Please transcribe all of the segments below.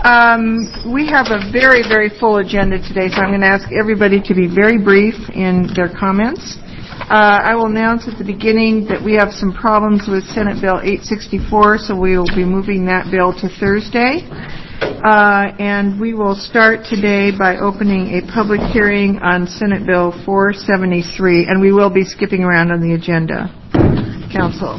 We have a very, very full agenda today, so I'm going to ask everybody to be very brief in their comments. I will announce at the beginning that we have some problems with Senate Bill 864, so we will be moving that bill to Thursday. And we will start today by opening a public hearing on Senate Bill 473, and we will be skipping around on the agenda. Council.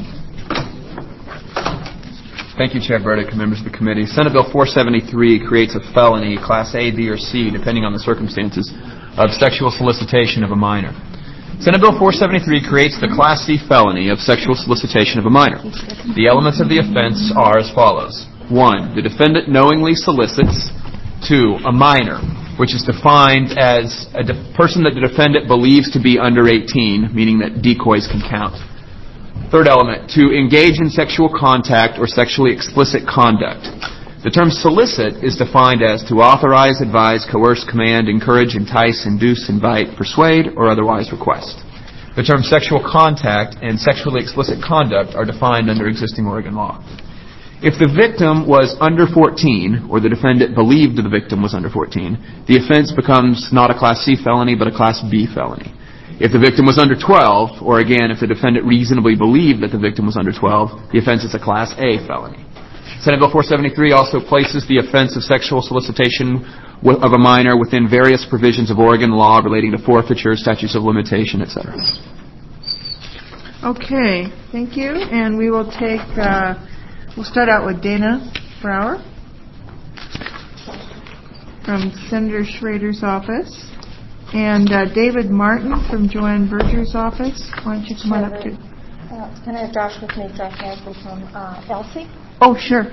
Thank you, Chair Burdick and members of the committee. Senate Bill 473 creates a felony, Class A, B, or C, depending on the circumstances, of sexual solicitation of a minor. Senate Bill 473 creates the Class C felony of sexual solicitation of a minor. The elements of the offense are as follows. 1. The defendant knowingly solicits. 2. A minor, which is defined as a person that the defendant believes to be under 18, meaning that decoys can count. Third element, to engage in sexual contact or sexually explicit conduct. The term solicit is defined as to authorize, advise, coerce, command, encourage, entice, induce, invite, persuade, or otherwise request. The term sexual contact and sexually explicit conduct are defined under existing Oregon law. If the victim was under 14, or the defendant believed the victim was under 14, the offense becomes not a Class C felony, but a Class B felony. If the victim was under 12, or again, if the defendant reasonably believed that the victim was under 12, the offense is a Class A felony. Senate Bill 473 also places the offense of sexual solicitation of a minor within various provisions of Oregon law relating to forfeiture, statutes of limitation, etc. Okay, thank you. And we will take, we'll start out with Dana Brower from Senator Schrader's office. And David Martin from Joanne Berger's office. Why don't you come on up too? Can I have Josh with me? Josh Nasby from Elsie. Oh, sure.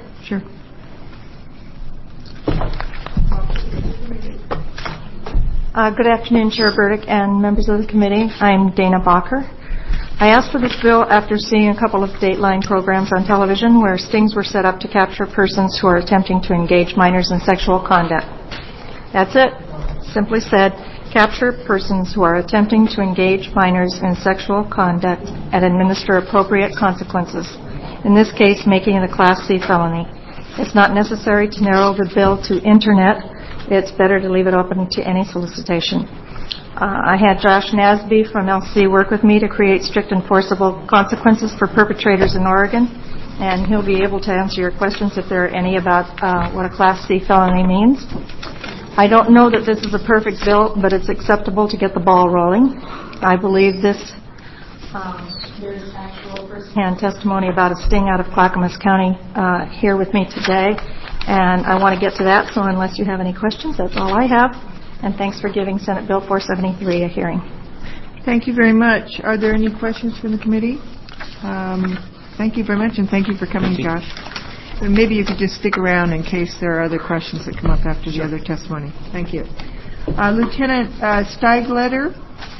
Good afternoon, Chair Burdick and members of the committee. I'm Dana Bacher. I asked for this bill after seeing a couple of Dateline programs on television where stings were set up to capture persons who are attempting to engage minors in sexual conduct. That's it. Simply said, capture persons who are attempting to engage minors in sexual conduct and administer appropriate consequences. In this case, making it a Class C felony. It's not necessary to narrow the bill to internet. It's better to leave it open to any solicitation. I had Josh Nasby from LC work with me to create strict enforceable consequences for perpetrators in Oregon, and he'll be able to answer your questions if there are any about what a Class C felony means. I don't know that this is a perfect bill, but it's acceptable to get the ball rolling. I believe this, there's actual first-hand testimony about a sting out of Clackamas County here with me today, and I want to get to that, so unless you have any questions, that's all I have. And thanks for giving Senate Bill 473 a hearing. Thank you very much. Are there any questions from the committee? Thank you very much, and thank you for coming, Josh. And maybe you could just stick around in case there are other questions that come up after the other testimony. Thank you. Lieutenant Steigletter.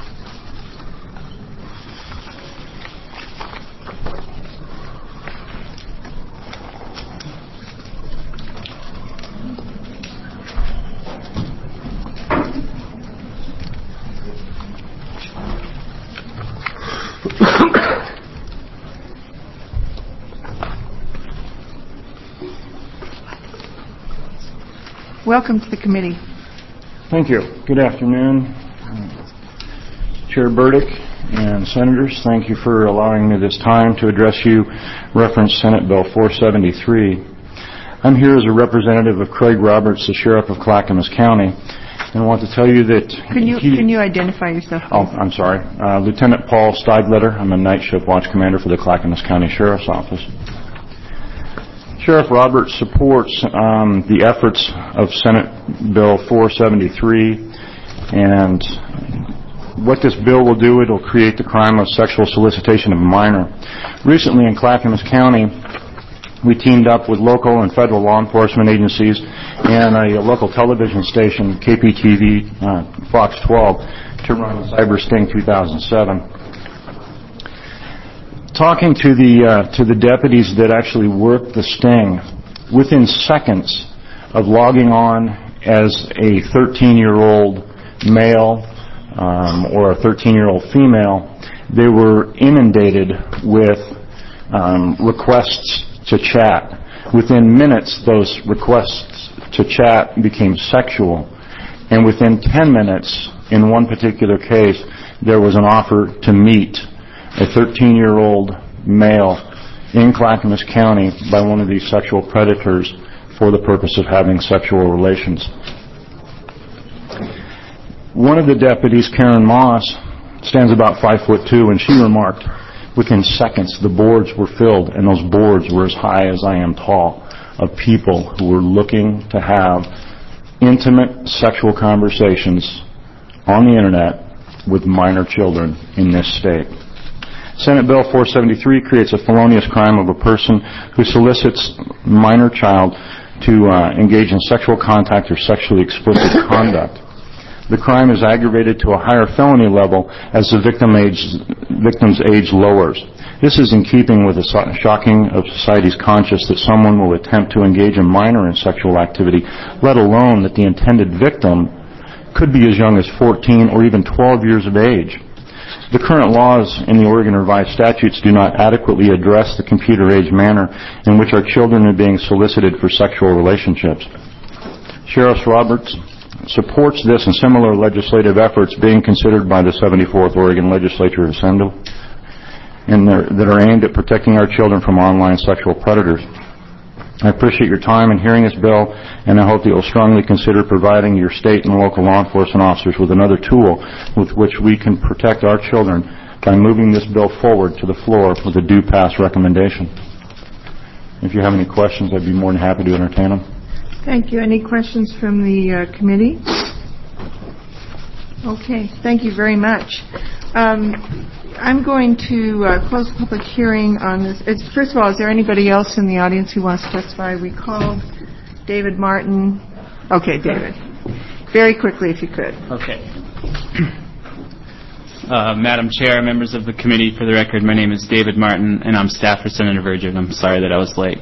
Welcome to the committee. Thank you. Good afternoon, Chair Burdick and Senators. Thank you for allowing me this time to address you, reference Senate Bill 473. I'm here as a representative of Craig Roberts, the Sheriff of Clackamas County, and I want to tell you that... Can you identify yourself, please? Oh, I'm sorry. Lieutenant Paul Steigletter. I'm a night shift watch commander for the Clackamas County Sheriff's Office. Sheriff Roberts supports the efforts of Senate Bill 473, and what this bill will do, it'll create the crime of sexual solicitation of a minor. Recently in Clackamas County, we teamed up with local and federal law enforcement agencies and a local television station, KPTV, Fox 12, to run Cyber Sting 2007. Talking to the deputies that actually worked the sting, within seconds of logging on as a 13-year-old male or a 13-year-old female, they were inundated with requests to chat. Within minutes, those requests to chat became sexual. And within 10 minutes, in one particular case, there was an offer to meet a 13-year-old male in Clackamas County by one of these sexual predators for the purpose of having sexual relations. One of the deputies, Karen Moss, stands about 5'2", and she remarked, within seconds, the boards were filled, and those boards were as high as I am tall, of people who were looking to have intimate sexual conversations on the Internet with minor children in this state. Senate Bill 473 creates a felonious crime of a person who solicits a minor child to engage in sexual contact or sexually explicit conduct. The crime is aggravated to a higher felony level as the victim's age lowers. This is in keeping with the shocking of society's conscience that someone will attempt to engage a minor in sexual activity, let alone that the intended victim could be as young as 14 or even 12 years of age. The current laws in the Oregon Revised Statutes do not adequately address the computer-age manner in which our children are being solicited for sexual relationships. Sheriff Roberts supports this and similar legislative efforts being considered by the 74th Oregon Legislature Assembly and that are aimed at protecting our children from online sexual predators. I appreciate your time in hearing this bill, and I hope that you'll strongly consider providing your state and local law enforcement officers with another tool with which we can protect our children by moving this bill forward to the floor with a due pass recommendation. If you have any questions, I'd be more than happy to entertain them. Thank you. Any questions from the committee? Okay. Thank you very much. I'm going to close the public hearing on this. First of all, is there anybody else in the audience who wants to testify? We called David Martin. Okay, David. Very quickly, if you could. Okay. Madam Chair, members of the committee, for the record, my name is David Martin, and I'm staff for Senator Virgin. I'm sorry that I was late.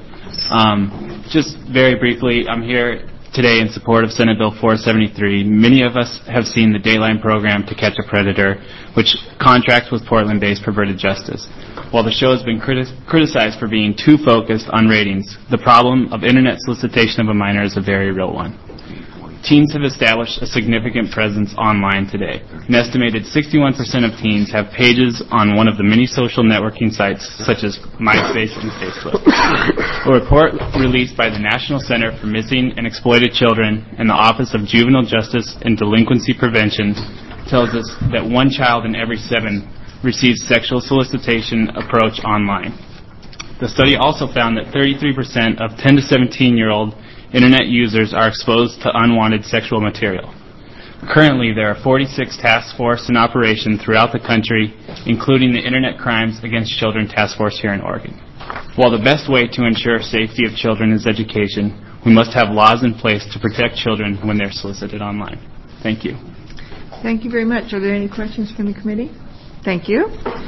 Just very briefly, I'm here today in support of Senate Bill 473. Many of us have seen the Dateline program To Catch a Predator, which contracts with Portland-based Perverted Justice. While the show has been criticized for being too focused on ratings, the problem of Internet solicitation of a minor is a very real one. Teens have established a significant presence online today. An estimated 61% of teens have pages on one of the many social networking sites, such as MySpace and Facebook. A report released by the National Center for Missing and Exploited Children and the Office of Juvenile Justice and Delinquency Prevention tells us that 1 child in every 7 receives sexual solicitation approach online. The study also found that 33% of 10 to 17-year-old Internet users are exposed to unwanted sexual material. Currently, there are 46 task forces in operation throughout the country, including the Internet Crimes Against Children Task Force here in Oregon. While the best way to ensure safety of children is education, we must have laws in place to protect children when they're solicited online. Thank you. Thank you very much. Are there any questions from the committee? Thank you.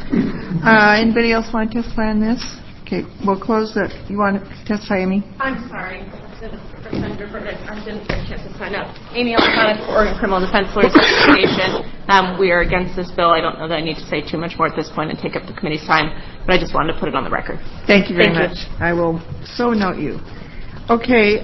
Anybody else want to testify on this? Okay, we'll close the... You want to testify, Amy? I'm sorry. I didn't get a chance to sign up. Amy O'Connor, Oregon Criminal Defense Lawyers Association. We are against this bill. I don't know that I need to say too much more at this point and take up the committee's time, but I just wanted to put it on the record. Thank you very much. I will so note you. Okay,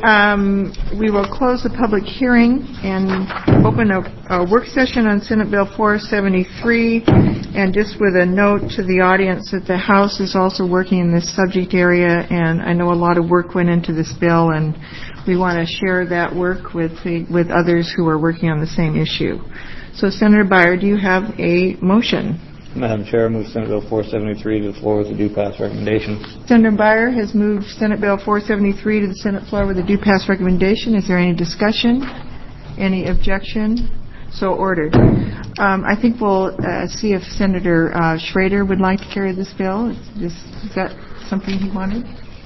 we will close the public hearing and open a work session on Senate Bill 473, and just with a note to the audience that the House is also working in this subject area, and I know a lot of work went into this bill, and we want to share that work with others who are working on the same issue. So, Senator Beyer, do you have a motion? Madam Chair, I move Senate Bill 473 to the floor with a due pass recommendation. Senator Beyer has moved Senate Bill 473 to the Senate floor with a due pass recommendation. Is there any discussion? Any objection? So ordered. I think we'll see if Senator Schrader would like to carry this bill. Is that something he wanted?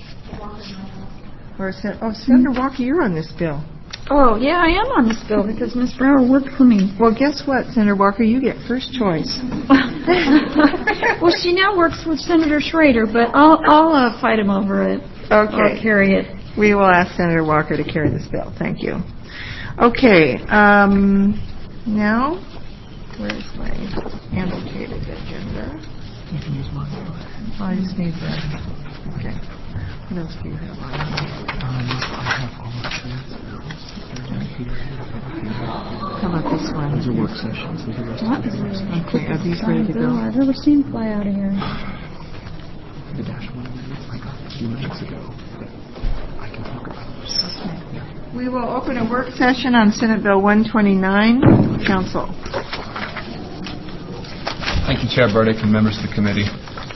Or Senator Walker, you're on this bill. Oh, yeah, I am on this bill because Ms. Brower worked for me. Well, guess what, Senator Walker? You get first choice. Well, she now works with Senator Schrader, but I'll fight him over it. Okay. I'll carry it. We will ask Senator Walker to carry this bill. Thank you. Okay. Now, where's my annotated agenda? You can use mine. Oh, I just need that. Okay. What else do you have on? I have all the transfers. one. Those are work sessions. Okay, are these ready to go? I've ever seen fly out of here. The dash one amendments I got a few minutes ago. I can talk about those. Okay. We will open a work session on Senate Bill 129. Council. Thank you, Chair Burdick and members of the committee.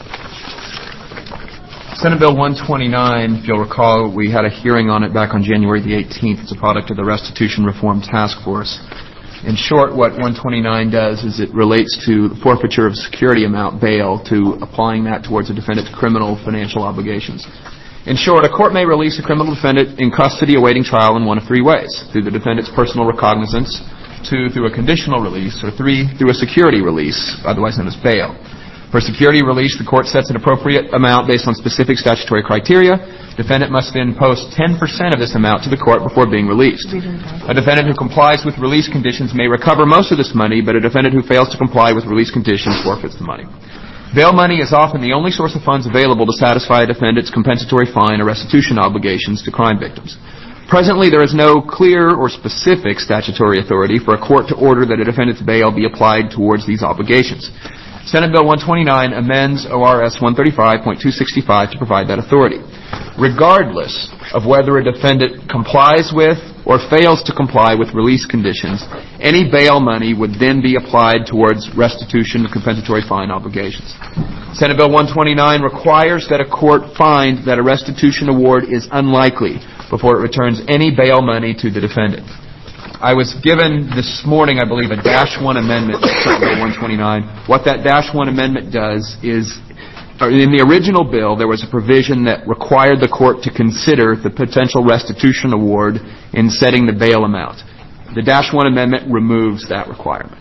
Senate Bill 129, if you'll recall, we had a hearing on it back on January the 18th. It's a product of the Restitution Reform Task Force. In short, what 129 does is it relates to the forfeiture of security amount bail to applying that towards a defendant's criminal financial obligations. In short, a court may release a criminal defendant in custody awaiting trial in one of three ways: through the defendant's personal recognizance, 2, through a conditional release, or 3, through a security release, otherwise known as bail. For security release, the court sets an appropriate amount based on specific statutory criteria. Defendant must then post 10% of this amount to the court before being released. A defendant who complies with release conditions may recover most of this money, but a defendant who fails to comply with release conditions forfeits the money. Bail money is often the only source of funds available to satisfy a defendant's compensatory fine or restitution obligations to crime victims. Presently, there is no clear or specific statutory authority for a court to order that a defendant's bail be applied towards these obligations. Senate Bill 129 amends ORS 135.265 to provide that authority. Regardless of whether a defendant complies with or fails to comply with release conditions, any bail money would then be applied towards restitution and compensatory fine obligations. Senate Bill 129 requires that a court find that a restitution award is unlikely before it returns any bail money to the defendant. I was given this morning, I believe, a Dash 1 amendment to Senate Bill 129. What that Dash 1 amendment does is, in the original bill, there was a provision that required the court to consider the potential restitution award in setting the bail amount. The Dash 1 amendment removes that requirement.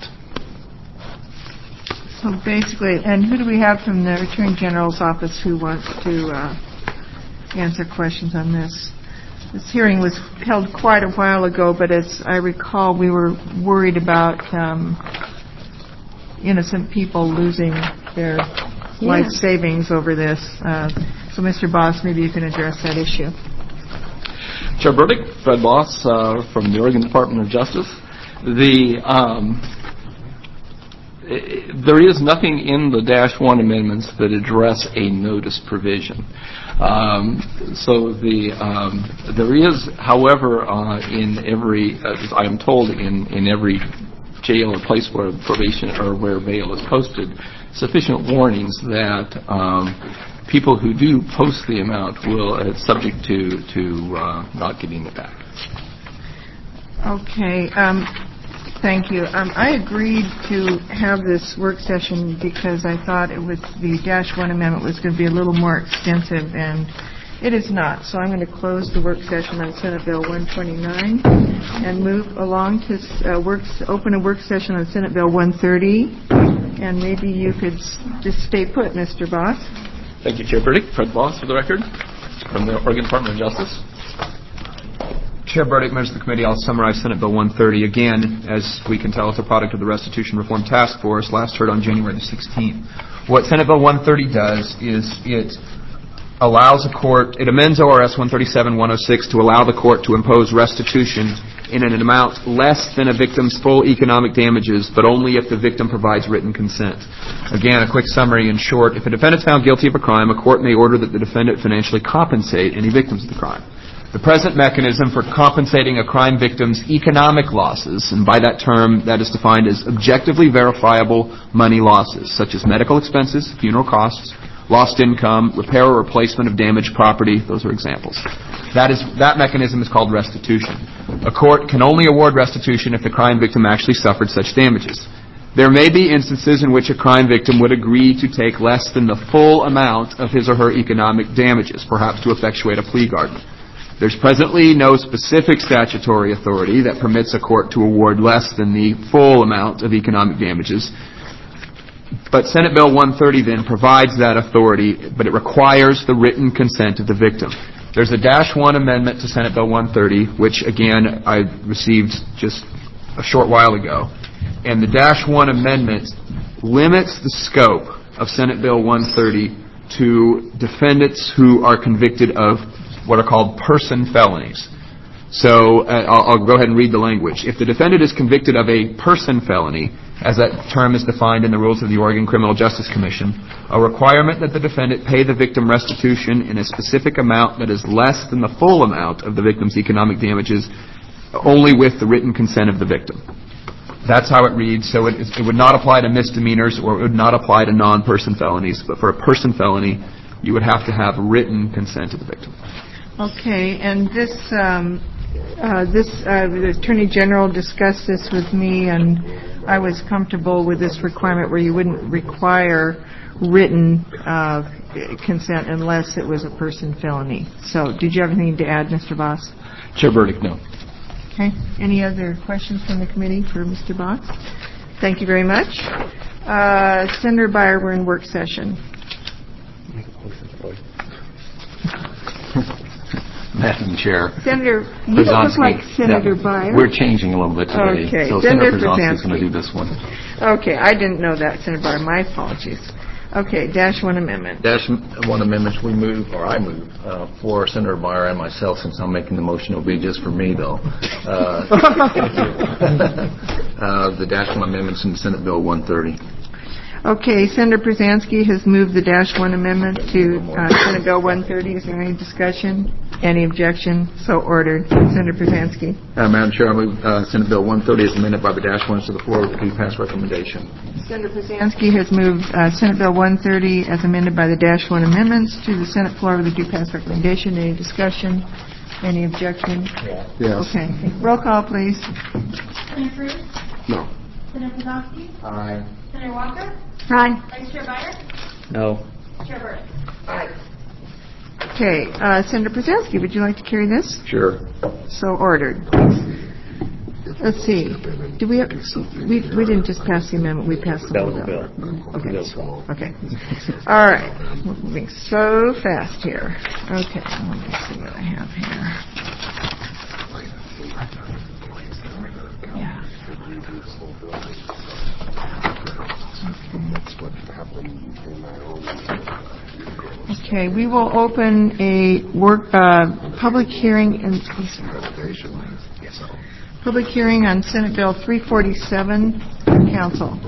So basically, and who do we have from the Attorney General's office who wants to answer questions on this? This hearing was held quite a while ago, but as I recall, we were worried about innocent people losing their life savings over this. So, Mr. Boss, maybe you can address that issue. Chair Burdick, Fred Boss from the Oregon Department of Justice. There is nothing in the Dash 1 amendments that address a notice provision. There is, however, in every, as I am told, in every jail or place where probation or where bail is posted, sufficient warnings that people who do post the amount will subject to not getting it back. Okay. Thank you. I agreed to have this work session because I thought the Dash 1 amendment was going to be a little more extensive, and it is not. So I'm going to close the work session on Senate Bill 129 and move along to open a work session on Senate Bill 130. And maybe you could just stay put, Mr. Boss. Thank you, Chair Burdick. Fred Boss, for the record, from the Oregon Department of Justice. Chair Burdick, members of the committee, I'll summarize Senate Bill 130. Again, as we can tell, it's a product of the Restitution Reform Task Force, last heard on January the 16th. What Senate Bill 130 does is it allows a court, it amends ORS 137-106 to allow the court to impose restitution in an amount less than a victim's full economic damages, but only if the victim provides written consent. Again, a quick summary in short. If a defendant is found guilty of a crime, a court may order that the defendant financially compensate any victims of the crime. The present mechanism for compensating a crime victim's economic losses, and by that term that is defined as objectively verifiable money losses, such as medical expenses, funeral costs, lost income, repair or replacement of damaged property, those are examples. That mechanism is called restitution. A court can only award restitution if the crime victim actually suffered such damages. There may be instances in which a crime victim would agree to take less than the full amount of his or her economic damages, perhaps to effectuate a plea bargain. There's presently no specific statutory authority that permits a court to award less than the full amount of economic damages. But Senate Bill 130 then provides that authority, but it requires the written consent of the victim. There's a Dash 1 amendment to Senate Bill 130, which again I received just a short while ago. And the Dash 1 amendment limits the scope of Senate Bill 130 to defendants who are convicted of what are called person felonies. So I'll go ahead and read the language. If the defendant is convicted of a person felony, as that term is defined in the rules of the Oregon Criminal Justice Commission, a requirement that the defendant pay the victim restitution in a specific amount that is less than the full amount of the victim's economic damages, only with the written consent of the victim. That's how it reads. So it would not apply to misdemeanors, or it would not apply to non-person felonies. But for a person felony, you would have to have written consent of the victim. Okay, and the Attorney General discussed this with me, and I was comfortable with this requirement where you wouldn't require written consent unless it was a person felony. So did you have anything to add, Mr. Voss? Chair Burdick, no. Okay. Any other questions from the committee for Mr. Voss? Thank you very much. Senator Beyer, we're in work session. Madam Chair. Senator, you don't look like Senator Beyer. We're changing a little bit today. Okay. So Senator Przanski is going to do this one. Okay. I didn't know that, Senator Beyer. My apologies. Okay. Dash 1 amendment. Dash 1 amendments I move for Senator Beyer and myself, since I'm making the motion. It'll be just for me, though. The Dash 1 amendments in Senate Bill 130. Okay, Senator Przanski has moved the Dash 1 amendment to Senate Bill 130. Is there any discussion? Any objection? So ordered. Senator Przanski. Madam Chair, I move Senate Bill 130 as amended by the Dash 1s to the floor with the pass recommendation. Senator Przanski has moved Senate Bill 130 as amended by the Dash 1 amendments to the Senate floor with a due pass recommendation. Any discussion? Any objection? Yes. Okay. Roll call, please. Senator Cruz? No. Senator Przanski? Aye. Senator Walker? Aye. Vice Chair Beyer? No. Chair Burdick? Okay. Senator Przanski, would you like to carry this? Sure. So ordered. Let's see. Do we have, we didn't just pass the amendment, we passed the whole bill. Okay. Okay. All right. We're moving so fast here. Okay. Let me see what I have here. Yeah. Okay, we will open a public hearing on Senate Bill 347. Council.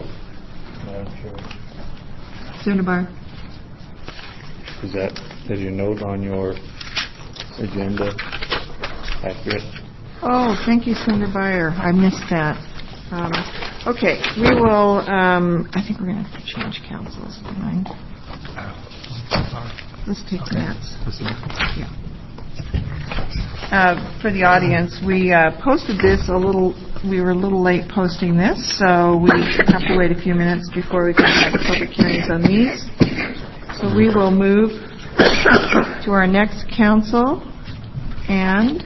Senator Beyer. Is your note on your agenda accurate? Oh, thank you, Senator Beyer. I missed that. Okay, we will, I think we're going to have to change council's mind. Let's take minutes. Yeah. For the audience, we posted this we were a little late posting this, so we have to wait a few minutes before we can have the public hearings on these. So we will move to our next council, and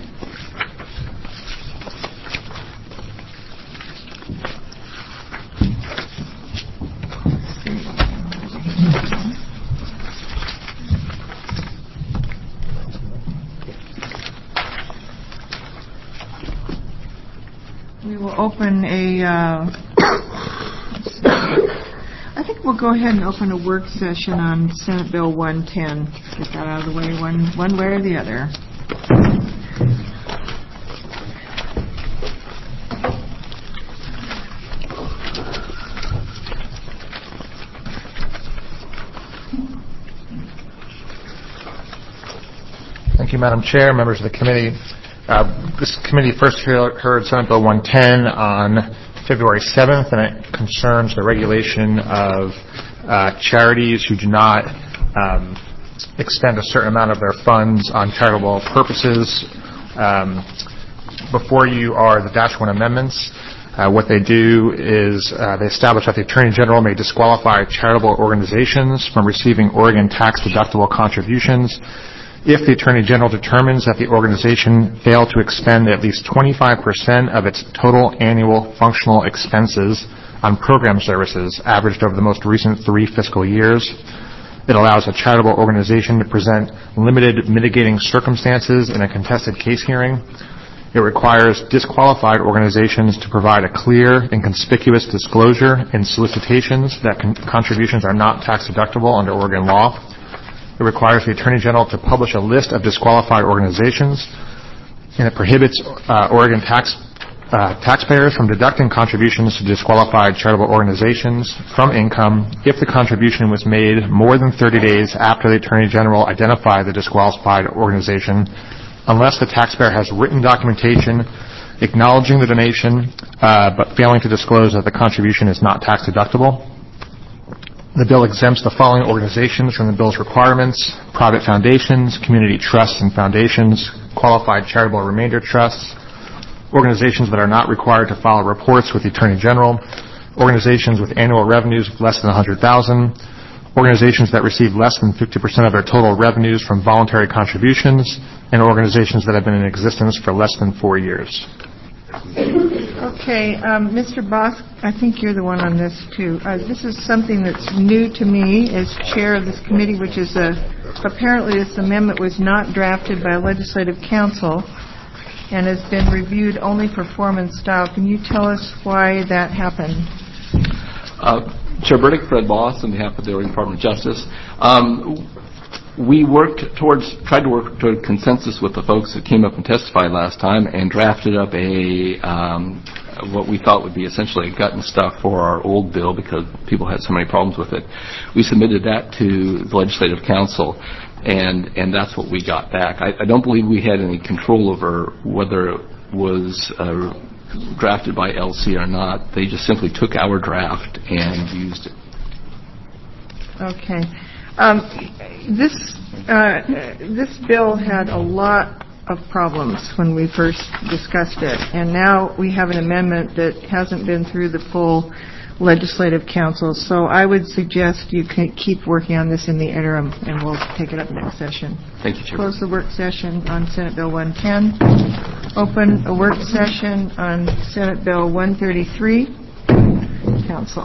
we will open I think we'll go ahead and open a work session on Senate Bill 110. Get that out of the way one way or the other. Thank you, Madam Chair, members of the committee. This committee first heard Senate Bill 110 on February 7th, and it concerns the regulation of charities who do not expend a certain amount of their funds on charitable purposes. Before you are the Dash 1 amendments. What they do is they establish that the Attorney General may disqualify charitable organizations from receiving Oregon tax-deductible contributions if the Attorney General determines that the organization failed to expend at least 25% of its total annual functional expenses on program services averaged over the most recent 3 fiscal years. It allows a charitable organization to present limited mitigating circumstances in a contested case hearing. It requires disqualified organizations to provide a clear and conspicuous disclosure in solicitations that contributions are not tax-deductible under Oregon law. It requires the Attorney General to publish a list of disqualified organizations. and it prohibits Oregon taxpayers from deducting contributions to disqualified charitable organizations from income if the contribution was made more than 30 days after the Attorney General identified the disqualified organization, unless the taxpayer has written documentation acknowledging the donation but failing to disclose that the contribution is not tax deductible. The bill exempts the following organizations from the bill's requirements: private foundations, community trusts and foundations, qualified charitable remainder trusts, organizations that are not required to file reports with the Attorney General, organizations with annual revenues of less than $100,000, organizations that receive less than 50% of their total revenues from voluntary contributions, and organizations that have been in existence for less than 4 years. Okay, Mr. Boss, I think you're the one on this too. This is something that's new to me as chair of this committee, which is apparently this amendment was not drafted by legislative council and has been reviewed only for form and style. Can you tell us why that happened? Chair Burdick, Fred Boss, on behalf of the Oregon Department of Justice. We tried to work toward consensus with the folks that came up and testified last time and drafted up what we thought would be essentially a gut and stuff for our old bill because people had so many problems with it. We submitted that to the Legislative Council, and that's what we got back. I don't believe we had any control over whether it was drafted by LC or not. They just simply took our draft and used it. Okay. This bill had a lot of problems when we first discussed it, and now we have an amendment that hasn't been through the full legislative council. So I would suggest you can keep working on this in the interim, and we'll take it up next session. Thank you, Chair. Close the work session on Senate Bill 110. Open a work session on Senate Bill 133. Council.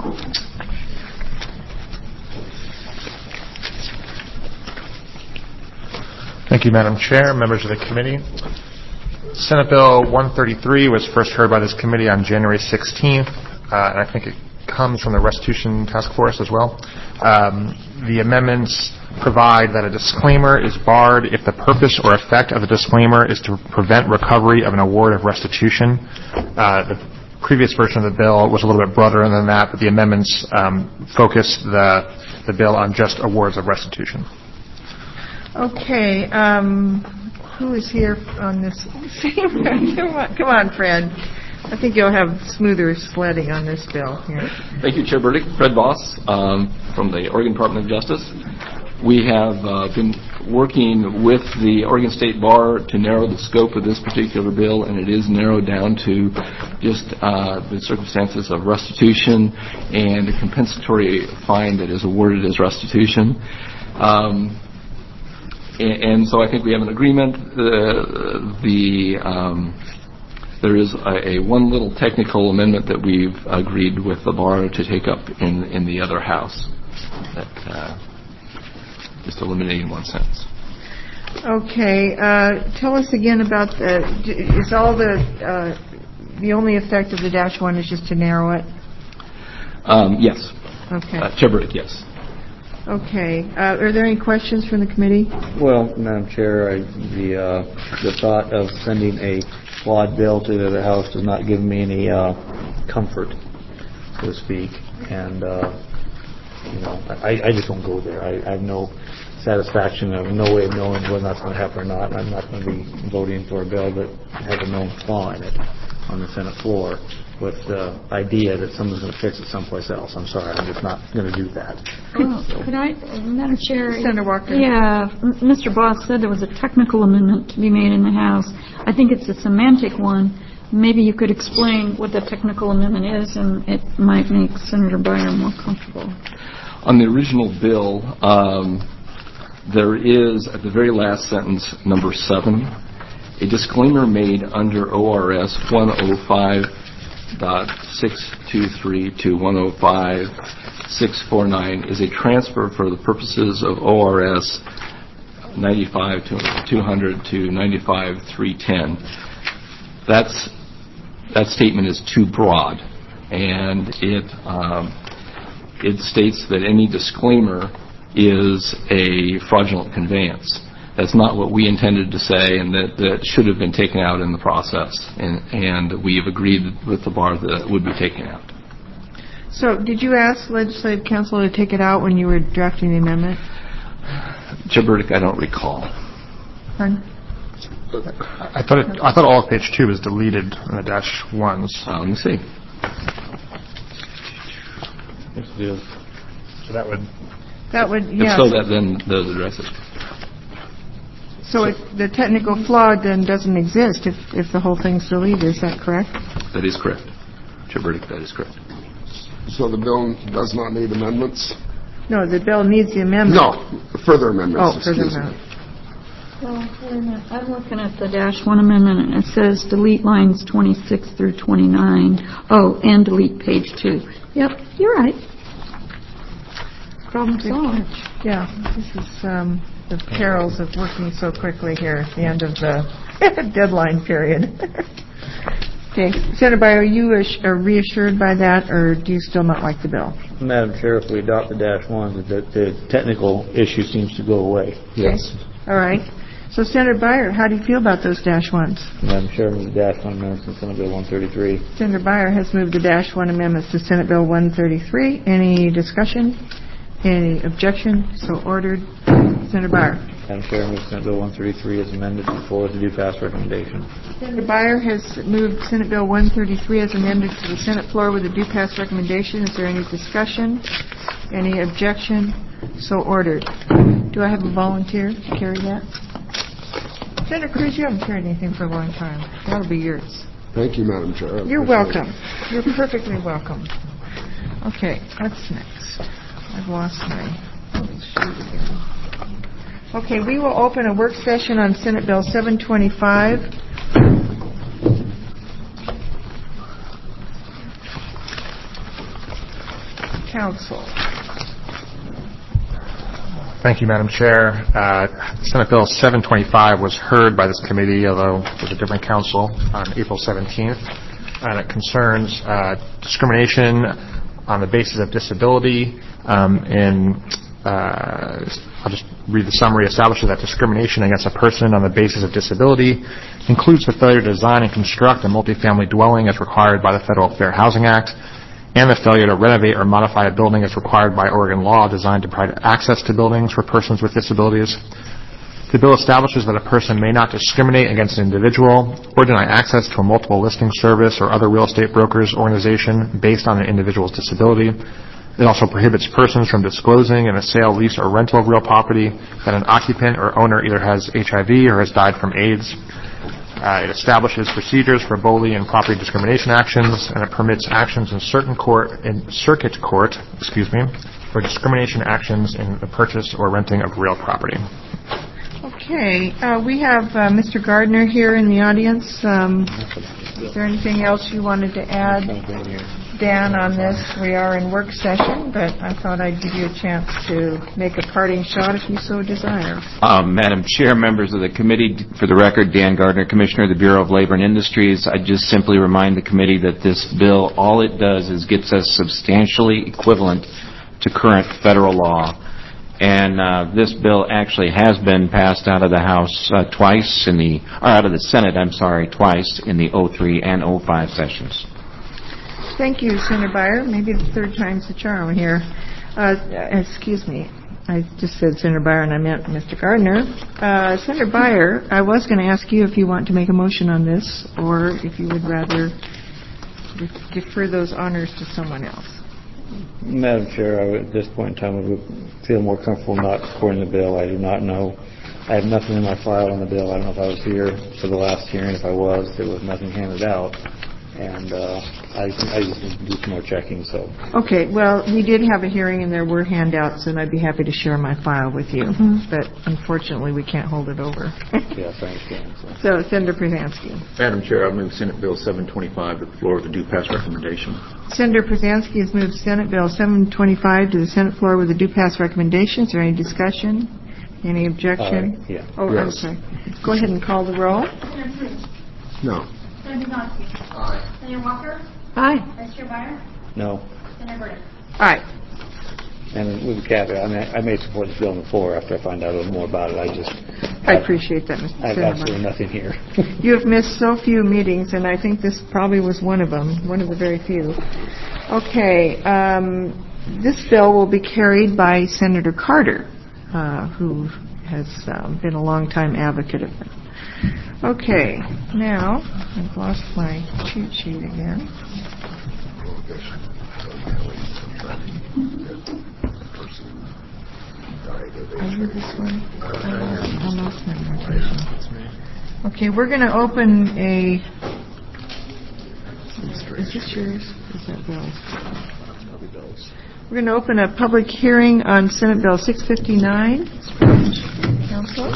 Thank you, Madam Chair, members of the committee. Senate Bill 133 was first heard by this committee on January 16th, and I think it comes from the Restitution Task Force as well. The amendments provide that a disclaimer is barred if the purpose or effect of the disclaimer is to prevent recovery of an award of restitution. The previous version of the bill was a little bit broader than that, but the amendments focus the bill on just awards of restitution. Okay, who is here on this? Come on, Fred. I think you'll have smoother sledding on this bill here. Thank you, Chair Burdick. Fred Boss from the Oregon Department of Justice. We have been working with the Oregon State Bar to narrow the scope of this particular bill, and it is narrowed down to just the circumstances of restitution and a compensatory fine that is awarded as restitution. And so I think we have an agreement. There is a one little technical amendment that we've agreed with the bar to take up in the other house, that just eliminating one sentence. Okay, tell us again about is all the only effect of the -1 is just to narrow it? Yes. Okay. Chair Burdick, yes. Okay. Are there any questions from the committee? Well, Madam Chair, the thought of sending a flawed bill to the House does not give me any comfort, so to speak. And, I just won't go there. I have no satisfaction. I have no way of knowing whether that's going to happen or not. I'm not going to be voting for a bill that has a known flaw in it on the Senate floor with the idea that someone's going to fix it someplace else. I'm sorry, I'm just not going to do that. Could I, Madam Chair? Senator Walker. Yeah, Mr. Boss said there was a technical amendment to be made in the House. I think it's a semantic one. Maybe you could explain what the technical amendment is, and it might make Senator Breyer more comfortable. On the original bill, there is, at the very last sentence, number 7, a disclaimer made under ORS 105.623 to 105.649 is a transfer for the purposes of ORS 95.200 to 95.310. That statement is too broad, and it states that any disclaimer is a fraudulent conveyance. that's not what we intended to say, and that should have been taken out in the process. And we have agreed with the bar that it would be taken out. So, did you ask Legislative Council to take it out when you were drafting the amendment? Chair Burdick, I don't recall. Pardon? I thought all of page 2 was deleted in the dash ones. Let me see. So that would, yes. If so, that then does address it. So the technical flaw then doesn't exist if the whole thing's deleted. Is that correct? That is correct. Chair Burdick, that is correct. So the bill does not need amendments? No, the bill needs the amendment. No, further amendments. Oh, further amendment. Well, wait a minute. I'm looking at the dash 1 amendment, and it says delete lines 26 through 29. Oh, and delete page 2. Yep, you're right. Problem solved. Yeah, this is the perils of working so quickly here at the end of the deadline period. Okay, Senator Byer, are you reassured by that, or do you still not like the bill? Madam Chair, if we adopt the dash ones, the technical issue seems to go away. Yes. All right. So, Senator Byer, how do you feel about those dash ones? Madam Chair, move the dash 1 amendments to Senate Bill 133. Senator Byer has moved the dash 1 amendments to Senate Bill 133. Any discussion? Any objection? So ordered. Senator Byer. Madam Chair, move Senate Bill 133 as amended to the floor with the due pass recommendation. Senator Byer has moved Senate Bill 133 as amended to the Senate floor with a due pass recommendation. Is there any discussion? Any objection? So ordered. Do I have a volunteer to carry that? Senator Cruz, you haven't carried anything for a long time. That'll be yours. Thank you, Madam Chair. You're welcome. You're perfectly welcome. Okay, what's next? I've lost my sheet again. Okay, we will open a work session on Senate Bill 725. Council. Thank you, Madam Chair. Senate Bill 725 was heard by this committee, although with a different council, on April 17th. And it concerns discrimination on the basis of disability. I'll just read the summary. Establishes that discrimination against a person on the basis of disability includes the failure to design and construct a multifamily dwelling as required by the Federal Fair Housing Act, and the failure to renovate or modify a building as required by Oregon law designed to provide access to buildings for persons with disabilities. The bill establishes that a person may not discriminate against an individual or deny access to a multiple listing service or other real estate broker's organization based on an individual's disability. It also prohibits persons from disclosing in a sale, lease, or rental of real property that an occupant or owner either has HIV or has died from AIDS. It establishes procedures for BOLI and property discrimination actions, and it permits actions in circuit court, for discrimination actions in the purchase or renting of real property. Okay, we have Mr. Gardner here in the audience. Is there anything else you wanted to add, Dan, on this? We are in work session, but I thought I'd give you a chance to make a parting shot if you so desire. Madam Chair, members of the committee, for the record, Dan Gardner, Commissioner of the Bureau of Labor and Industries. I just simply remind the committee that this bill, all it does is gets us substantially equivalent to current federal law. And this bill actually has been passed out of the House twice out of the Senate, twice in the 03 and 05 sessions. Thank you, Senator Byer. Maybe the third time's the charm here. Excuse me. I just said Senator Byer and I meant Mr. Gardner. Senator Byer, I was going to ask you if you want to make a motion on this or if you would rather defer those honors to someone else. Madam Chair, at this point in time, I would feel more comfortable not supporting the bill. I do not know. I have nothing in my file on the bill. I don't know if I was here for the last hearing. If I was, there was nothing handed out. And I just need to do some more checking. So. Okay. Well, we did have a hearing, and there were handouts, and I'd be happy to share my file with you. Mm-hmm. But unfortunately, we can't hold it over. Yes, I understand. So, Senator Przansky. Madam Chair, I move Senate Bill 725 to the floor with a due pass recommendation. Senator Przansky has moved Senate Bill 725 to the Senate floor with a due pass recommendation. Is there any discussion? Any objection? Yeah. Oh, yes. I'm sorry. Go ahead and call the roll. No. Senator Przansky. Aye. Senator Walker. Aye. Vice Chair Byer. No. Senator Burdick. Aye. And with the caveat, I may support this bill on the floor after I find out a little more about it. I just I appreciate that, Mr. I have Cinnamon. absolutely nothing here. You have missed so few meetings, and I think this probably was one of them, one of the very few. Okay, this bill will be carried by Senator Carter, who has been a long-time advocate of it. Okay, now, I've lost my cheat sheet again. Are you this one? I lost my notation. Okay, we're going to open a... Is this yours? Is that Bill's? We're going to open a public hearing on Senate Bill 659. Council?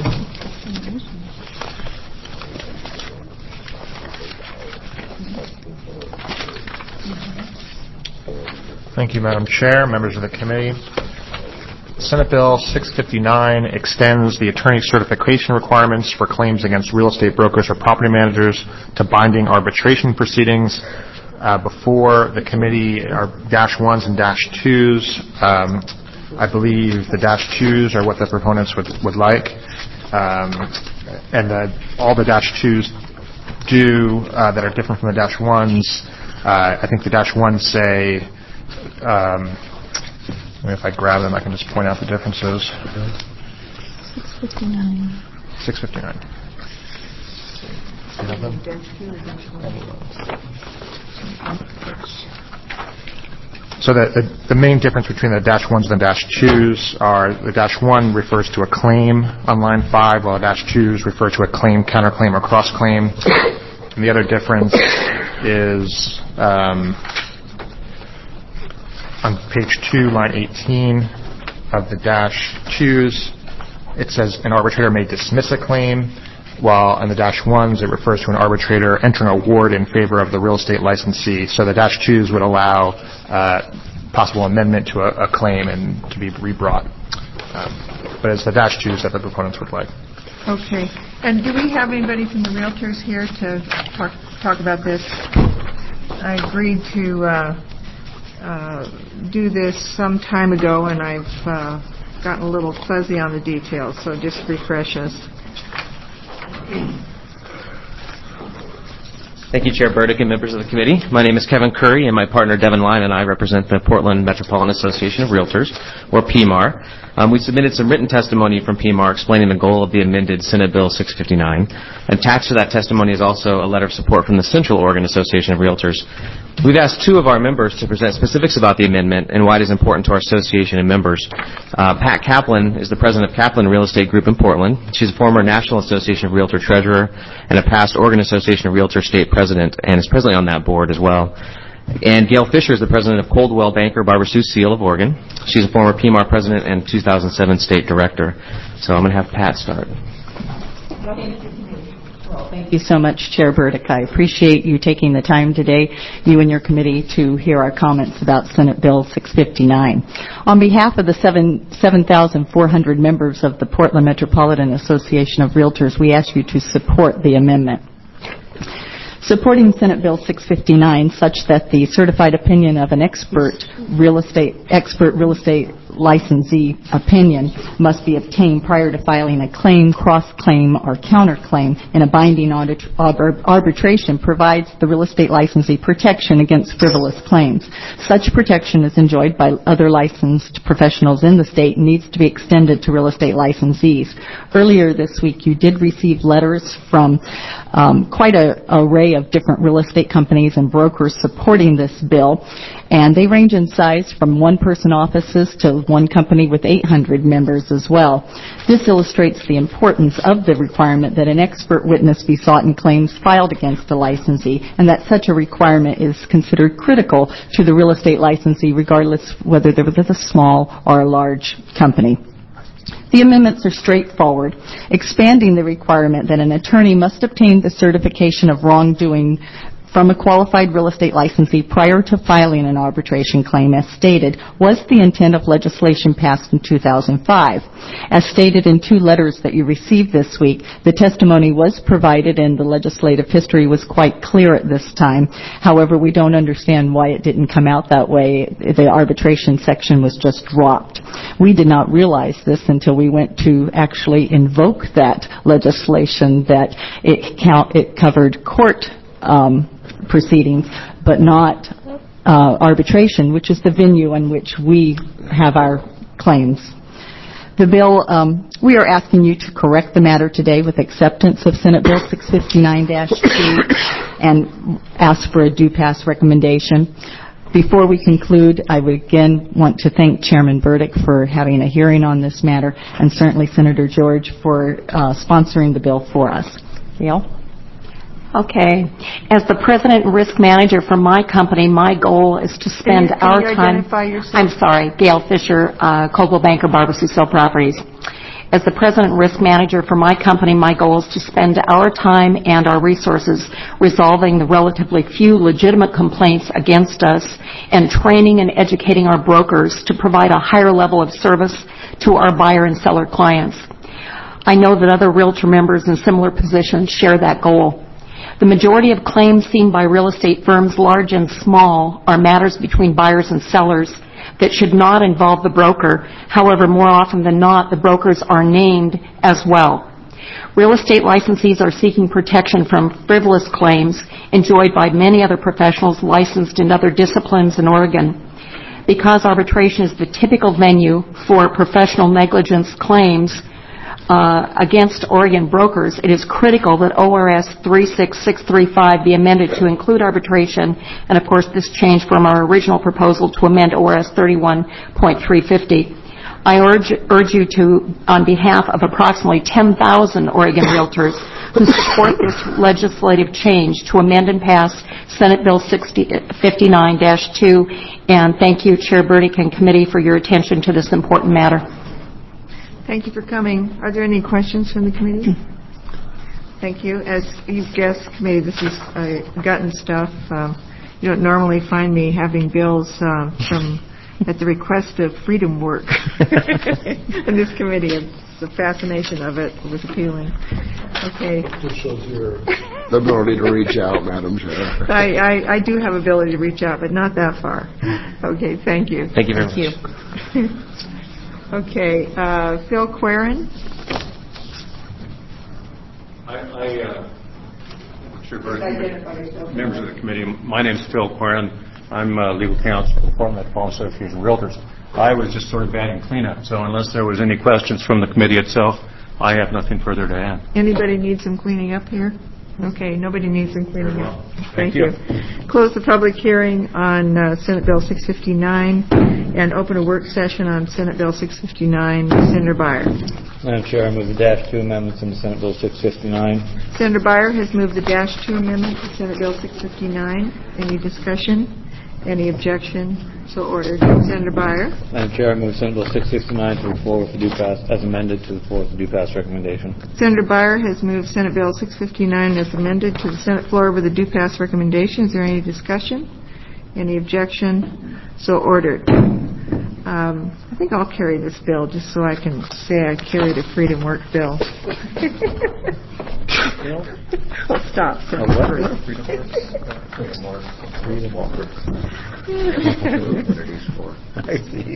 Thank you, Madam Chair, members of the committee. Senate Bill 659 extends the attorney certification requirements for claims against real estate brokers or property managers to binding arbitration proceedings. Before the committee are dash ones and dash twos. I believe the dash twos are what the proponents would like. And all the dash twos do that are different from the dash ones. I think the dash ones say, if I grab them, I can just point out the differences. 659. 659. Do you have them? So the main difference between the dash ones and the dash twos are the dash one refers to a claim on line 5, while the dash twos refer to a claim, counterclaim, or cross claim. And the other difference is on page 2, line 18 of the dash twos, it says an arbitrator may dismiss a claim, while on the dash ones it refers to an arbitrator entering a award in favor of the real estate licensee. So the dash twos would allow possible amendment to a claim and to be rebrought. But it's the dash twos that the proponents would like. Okay. And do we have anybody from the realtors here to talk about this? I agreed to do this some time ago, and I've gotten a little fuzzy on the details, so just refresh us. Thank you, Chair Burdick and members of the committee. My name is Kevin Curry, and my partner Devin Line and I represent the Portland Metropolitan Association of Realtors, or PMAR. We submitted some written testimony from PMAR explaining the goal of the amended Senate Bill 659. Attached to that testimony is also a letter of support from the Central Oregon Association of Realtors. We've asked 2 of our members to present specifics about the amendment and why it is important to our association and members. Pat Kaplan is the president of Kaplan Real Estate Group in Portland. She's a former National Association of Realtor treasurer and a past Oregon Association of Realtor state president, and is presently on that board as well. And Gail Fisher is the president of Coldwell Banker Barbara Sue Seal of Oregon. She's a former PMAR president and 2007 state director. So I'm going to have Pat start. Thank you so much, Chair Burdick. I appreciate you taking the time today, you and your committee, to hear our comments about Senate Bill 659. On behalf of the 7,400 members of the Portland Metropolitan Association of Realtors, we ask you to support the amendment. Supporting Senate Bill 659 such that the certified opinion of an expert real estate licensee opinion must be obtained prior to filing a claim, cross-claim, or counterclaim in a binding arbitration provides the real estate licensee protection against frivolous claims. Such protection is enjoyed by other licensed professionals in the state and needs to be extended to real estate licensees. Earlier this week, you did receive letters from quite an array of different real estate companies and brokers supporting this bill, and they range in size from one-person offices to one company with 800 members as well. This illustrates the importance of the requirement that an expert witness be sought in claims filed against the licensee, and that such a requirement is considered critical to the real estate licensee, regardless whether they're with a small or a large company. The amendments are straightforward, expanding the requirement that an attorney must obtain the certification of wrongdoing from a qualified real estate licensee prior to filing an arbitration claim, as stated, was the intent of legislation passed in 2005. As stated in 2 letters that you received this week, the testimony was provided and the legislative history was quite clear at this time. However, we don't understand why it didn't come out that way. The arbitration section was just dropped. We did not realize this until we went to actually invoke that legislation, that it covered court proceedings, but not arbitration, which is the venue in which we have our claims. The bill, we are asking you to correct the matter today with acceptance of Senate Bill 659-2 and ask for a due pass recommendation. Before we conclude, I would again want to thank Chairman Burdick for having a hearing on this matter, and certainly Senator George for sponsoring the bill for us. Gail? Okay. As the president and risk manager for my company, my goal is to spend our time... identify yourself? I'm sorry, Gail Fisher, Coldwell Banker, Barbara Cecil Properties. As the president and risk manager for my company, my goal is to spend our time and our resources resolving the relatively few legitimate complaints against us and training and educating our brokers to provide a higher level of service to our buyer and seller clients. I know that other realtor members in similar positions share that goal. The majority of claims seen by real estate firms, large and small, are matters between buyers and sellers that should not involve the broker. However, more often than not, the brokers are named as well. Real estate licensees are seeking protection from frivolous claims enjoyed by many other professionals licensed in other disciplines in Oregon. Because arbitration is the typical venue for professional negligence claims against Oregon brokers, it is critical that ORS 36635 be amended to include arbitration, and of course this changed from our original proposal to amend ORS 31.350. I urge you to, on behalf of approximately 10,000 Oregon realtors who support this legislative change, to amend and pass Senate Bill 59-2, and thank you, Chair Burdick and committee, for your attention to this important matter. Thank you for coming. Are there any questions from the committee? Thank you. As you've guessed, committee, this is gotten stuff. You don't normally find me having bills from at the request of Freedom Work in this committee. The fascination of it was appealing. Okay. This shows your ability to reach out, Madam Chair. I do have ability to reach out, but not that far. Okay, thank you. Thank you very much. Okay, Phil Queren. Chair Burdick, members of the committee, my name is Phil Queren. I'm legal counsel for the Portland Metropolitan Association of Realtors. I was just sort of batting cleanup, so unless there was any questions from the committee itself, I have nothing further to add. Anybody need some cleaning up here? Okay, nobody needs some cleaning up. Thank you. Close the public hearing on Senate Bill 659 and open a work session on Senate Bill 659. Senator Beyer. Madam Chair, I move the -2 amendments in Senate Bill 659. Senator Beyer has moved the -2 amendment to Senate Bill 659. Any discussion? Any objection? So ordered. Senator Beyer. Madam Chair, I move Senate Bill 669 to the floor with the due pass, as amended, to the floor with the due pass recommendation. Senator Beyer has moved Senate Bill 659 as amended to the Senate floor with a due pass recommendation. Is there any discussion? Any objection? So ordered. I think I'll carry this bill just so I can say I carried a Freedom Work bill. I'll stop. Freedom Walker. I see.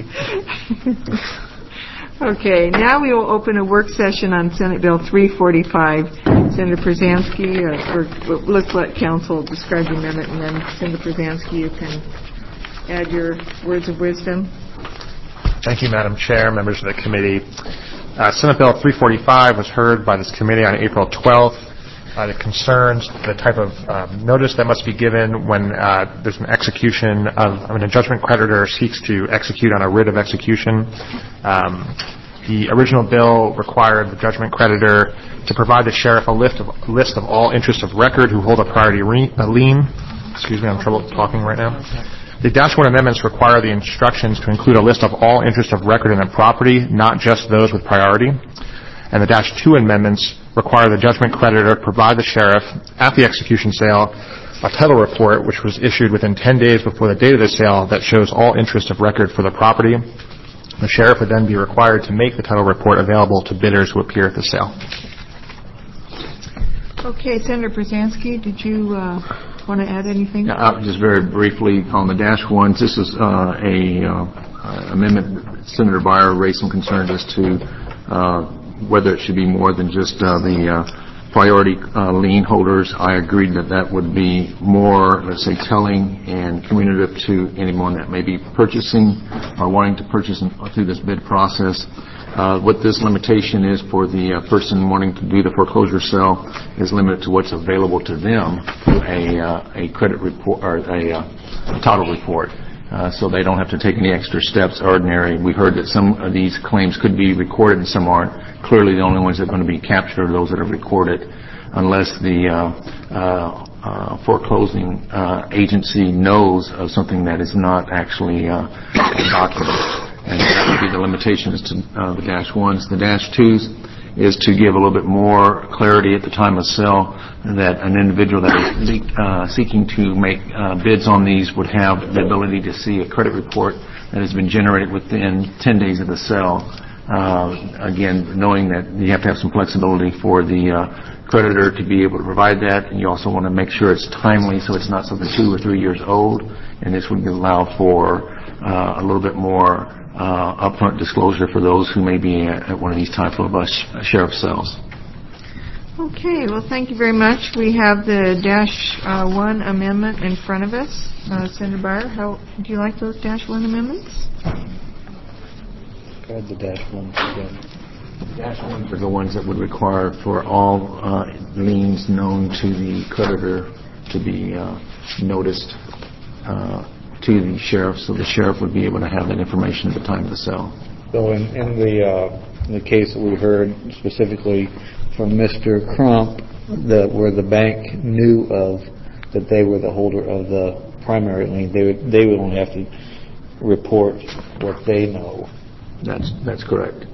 Okay, now we will open a work session on Senate Bill 345. Senator Przansky, let's let council describe the amendment, and then Senator Przansky, you can add your words of wisdom. Thank you, Madam Chair, members of the committee. Senate Bill 345 was heard by this committee on April 12th. It concerns the type of notice that must be given when there's an execution when a judgment creditor seeks to execute on a writ of execution. The original bill required the judgment creditor to provide the sheriff a list of all interests of record who hold a priority lien. Excuse me, I'm in trouble talking right now. The -1 amendments require the instructions to include a list of all interests of record in a property, not just those with priority. And the -2 amendments require the judgment creditor to provide the sheriff at the execution sale a title report which was issued within 10 days before the date of the sale that shows all interest of record for the property. The sheriff would then be required to make the title report available to bidders who appear at the sale. Okay, Senator Brzezinski, did you want to add anything? Just very briefly on the dash ones, this is a amendment. Senator Beyer raised some concerns as to whether it should be more than just the priority lien holders. I agreed that would be more, let's say, telling and communicative to anyone that may be purchasing or wanting to purchase through this bid process. What this limitation is for the person wanting to do the foreclosure sale is limited to what's available to them, a credit report or a title report. So they don't have to take any extra steps ordinary. We heard that some of these claims could be recorded and some aren't. Clearly the only ones that are going to be captured are those that are recorded, unless the foreclosing agency knows of something that is not actually a document. And that would be the limitations to the dash ones. The dash twos is to give a little bit more clarity at the time of sale that an individual that is seeking to make bids on these would have the ability to see a credit report that has been generated within 10 days of the sale. Again, knowing that you have to have some flexibility for the creditor to be able to provide that, and you also want to make sure it's timely so it's not something 2 or 3 years old, and this would allow for a little bit more upfront disclosure for those who may be at one of these type of sheriff sales. Okay, well, thank you very much. We have the Dash 1 amendment in front of us. Senator Beyer, how do you like those Dash 1 amendments? Add the Dash 1 together. Dash 1s are the ones that would require for all liens known to the creditor to be noticed to the sheriff, so the sheriff would be able to have that information at the time of the sale. So in the case that we heard specifically from Mr. Crump, where the bank knew of that they were the holder of the primary lien, they would only have to report what they know. That's correct.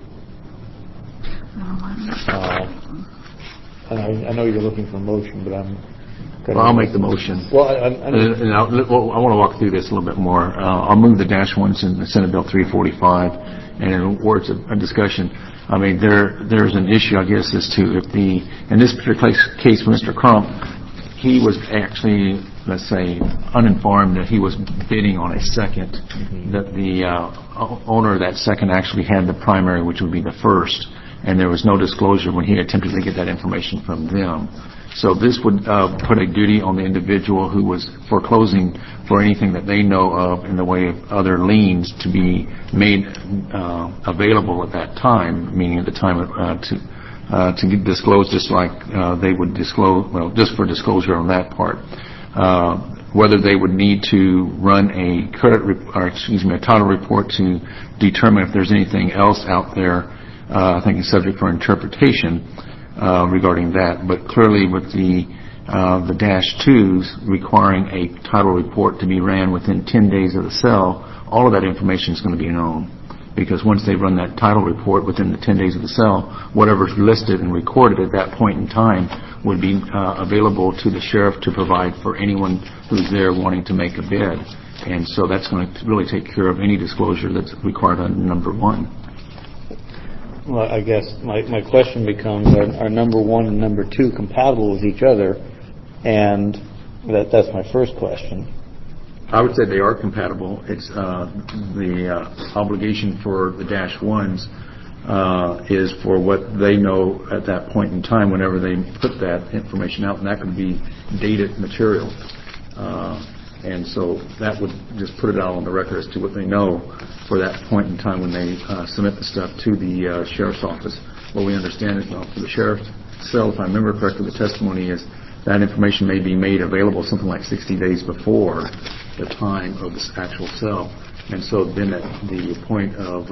I know you're looking for a motion, but I'll make the motion. Well, I want to walk through this a little bit more. I'll move the dash ones in Senate Bill 345, and in words of a discussion, I mean, there's an issue, I guess, as to if in this particular case for Mr. Crump, he was actually, let's say, uninformed that he was bidding on a second, that the owner of that second actually had the primary, which would be the first, and there was no disclosure when he attempted to get that information from them. So this would put a duty on the individual who was foreclosing for anything that they know of in the way of other liens to be made available at that time, meaning at the time to get disclosed, just like they would disclose, well, just for disclosure on that part. Whether they would need to run a a title report to determine if there's anything else out there, I think is subject for interpretation regarding that. But clearly, with the dash twos requiring a title report to be ran within 10 days of the sale, all of that information is going to be known. Because once they run that title report within the 10 days of the sale, whatever's listed and recorded at that point in time would be available to the sheriff to provide for anyone who's there wanting to make a bid. And so that's going to really take care of any disclosure that's required on number one. Well, I guess my question becomes, are number one and number two compatible with each other? And that's my first question. I would say they are compatible. It's the obligation for the dash ones is for what they know at that point in time whenever they put that information out, and that could be dated material. And so that would just put it out on the record as to what they know for that point in time when they submit the stuff to the sheriff's office. What we understand is for the sheriff's cell, if I remember correctly, the testimony is that information may be made available something like 60 days before the time of this actual sale. And so then at the point of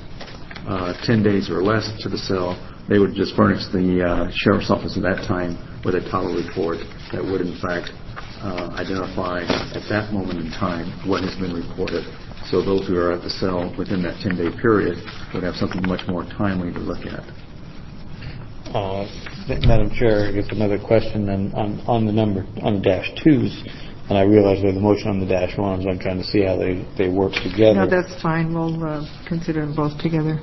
10 days or less to the sale, they would just furnish the sheriff's office at that time with a title report that would in fact identify at that moment in time what has been reported. So those who are at the sale within that 10-day period would have something much more timely to look at. Madam Chair, I guess another question then on the -2s, and I realize we have a motion on the -1s. I'm trying to see how they work together. No, that's fine. We'll consider them both together.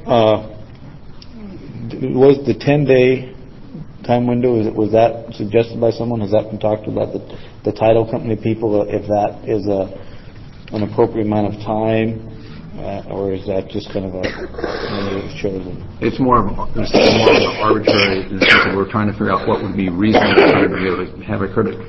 Was the 10-day time window, was that suggested by someone? Has that been talked about, the title company people, if that is an appropriate amount of time, or is that just kind of a chosen? It's more of an arbitrary, in the sense that we're trying to figure out what would be reasonable to be able to have a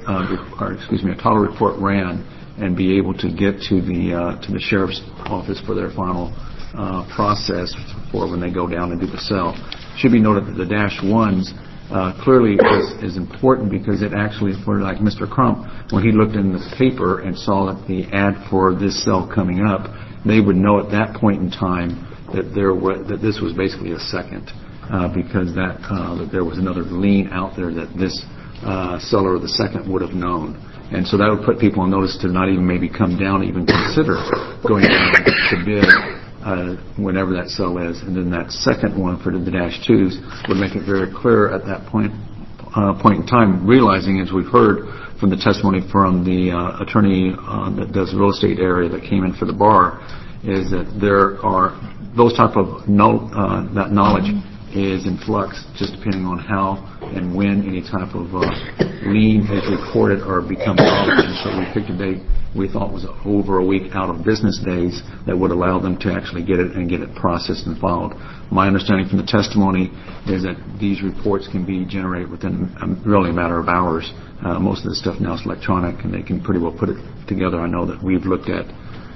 title report ran and be able to get to the sheriff's office for their final process for when they go down and do the sale. It should be noted that the -1s clearly is important because it actually, for like Mr. Crump, when he looked in the paper and saw that the ad for this sale coming up, they would know at that point in time that this was basically a second, because that there was another lien out there that this seller of the second would have known. And so that would put people on notice to not even maybe come down, even consider going down to bid whenever that sale is. And then that second one for the -2s would make it very clear at that point in time, realizing, as we've heard from the testimony from the attorney that does the real estate area that came in for the bar, is that there are those type of that knowledge is in flux, just depending on how and when any type of lien is recorded or becomes knowledge. And so we picked a date we thought was over a week out of business days that would allow them to actually get it processed and filed. My understanding from the testimony is that these reports can be generated within really a matter of hours. Most of the stuff now is electronic, and they can pretty well put it together. I know that we've looked at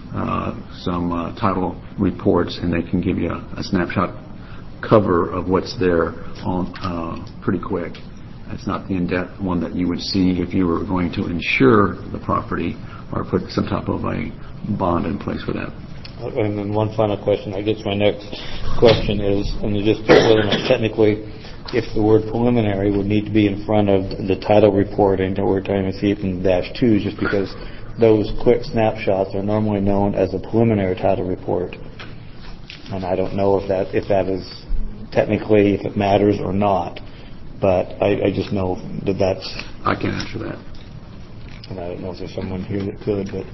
some title reports, and they can give you a snapshot cover of what's there on pretty quick. It's not the in-depth one that you would see if you were going to insure the property or put some type of a bond in place for that. And then one final question. I guess my next question is, and just whether or not technically, if the word preliminary would need to be in front of the title reporting that we're trying to see it in -2s, just because those quick snapshots are normally known as a preliminary title report. And I don't know if that is technically, if it matters or not, but I just know that that's... I can't answer that. And I don't know if there's someone here that could, but...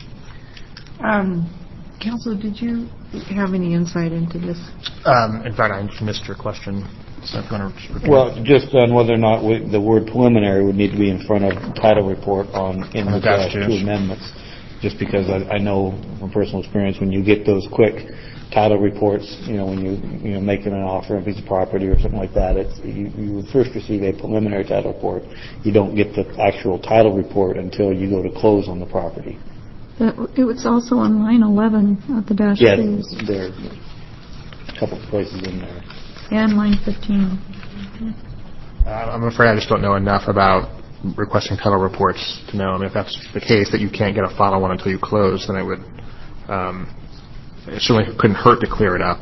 Counsel, did you have any insight into this? In fact, I missed your question. So I'm going to just repeat. Well, just on whether or not the word preliminary would need to be in front of title report in the -2 amendments. Just because I know from personal experience, when you get those quick title reports, when you making an offer on a piece of property or something like that, you first receive a preliminary title report. You don't get the actual title report until you go to close on the property. It was also on line 11 of the -2s. Yeah, there are a couple of places in there. And line 15. I'm afraid I just don't know enough about requesting title reports to know. I mean, if that's the case, that you can't get a final one until you close, then it would... it certainly couldn't hurt to clear it up.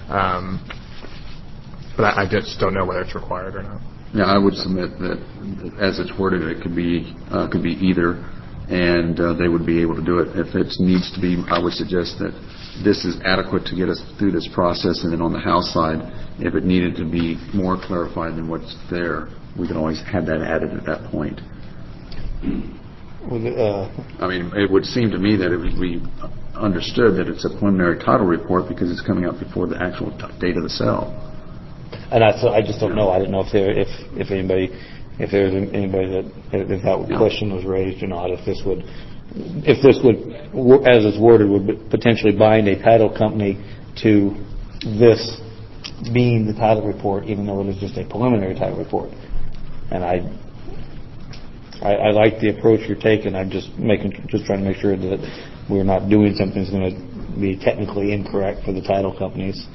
But I just don't know whether it's required or not. Yeah, I would submit that as it's worded, it could be either, and they would be able to do it. If it needs to be, I would suggest that this is adequate to get us through this process, and then on the House side, if it needed to be more clarified than what's there, we can always have that added at that point. I mean, it would seem to me that it would be understood that it's a preliminary title report because it's coming up before the actual date of the sale. And I just don't know. I didn't know if there's anybody that question was raised or not. If this would, as it's worded, would potentially bind a title company to this being the title report, even though it is just a preliminary title report. And I like the approach you're taking. I'm just trying to make sure that we're not doing something that's going to be technically incorrect for the title companies.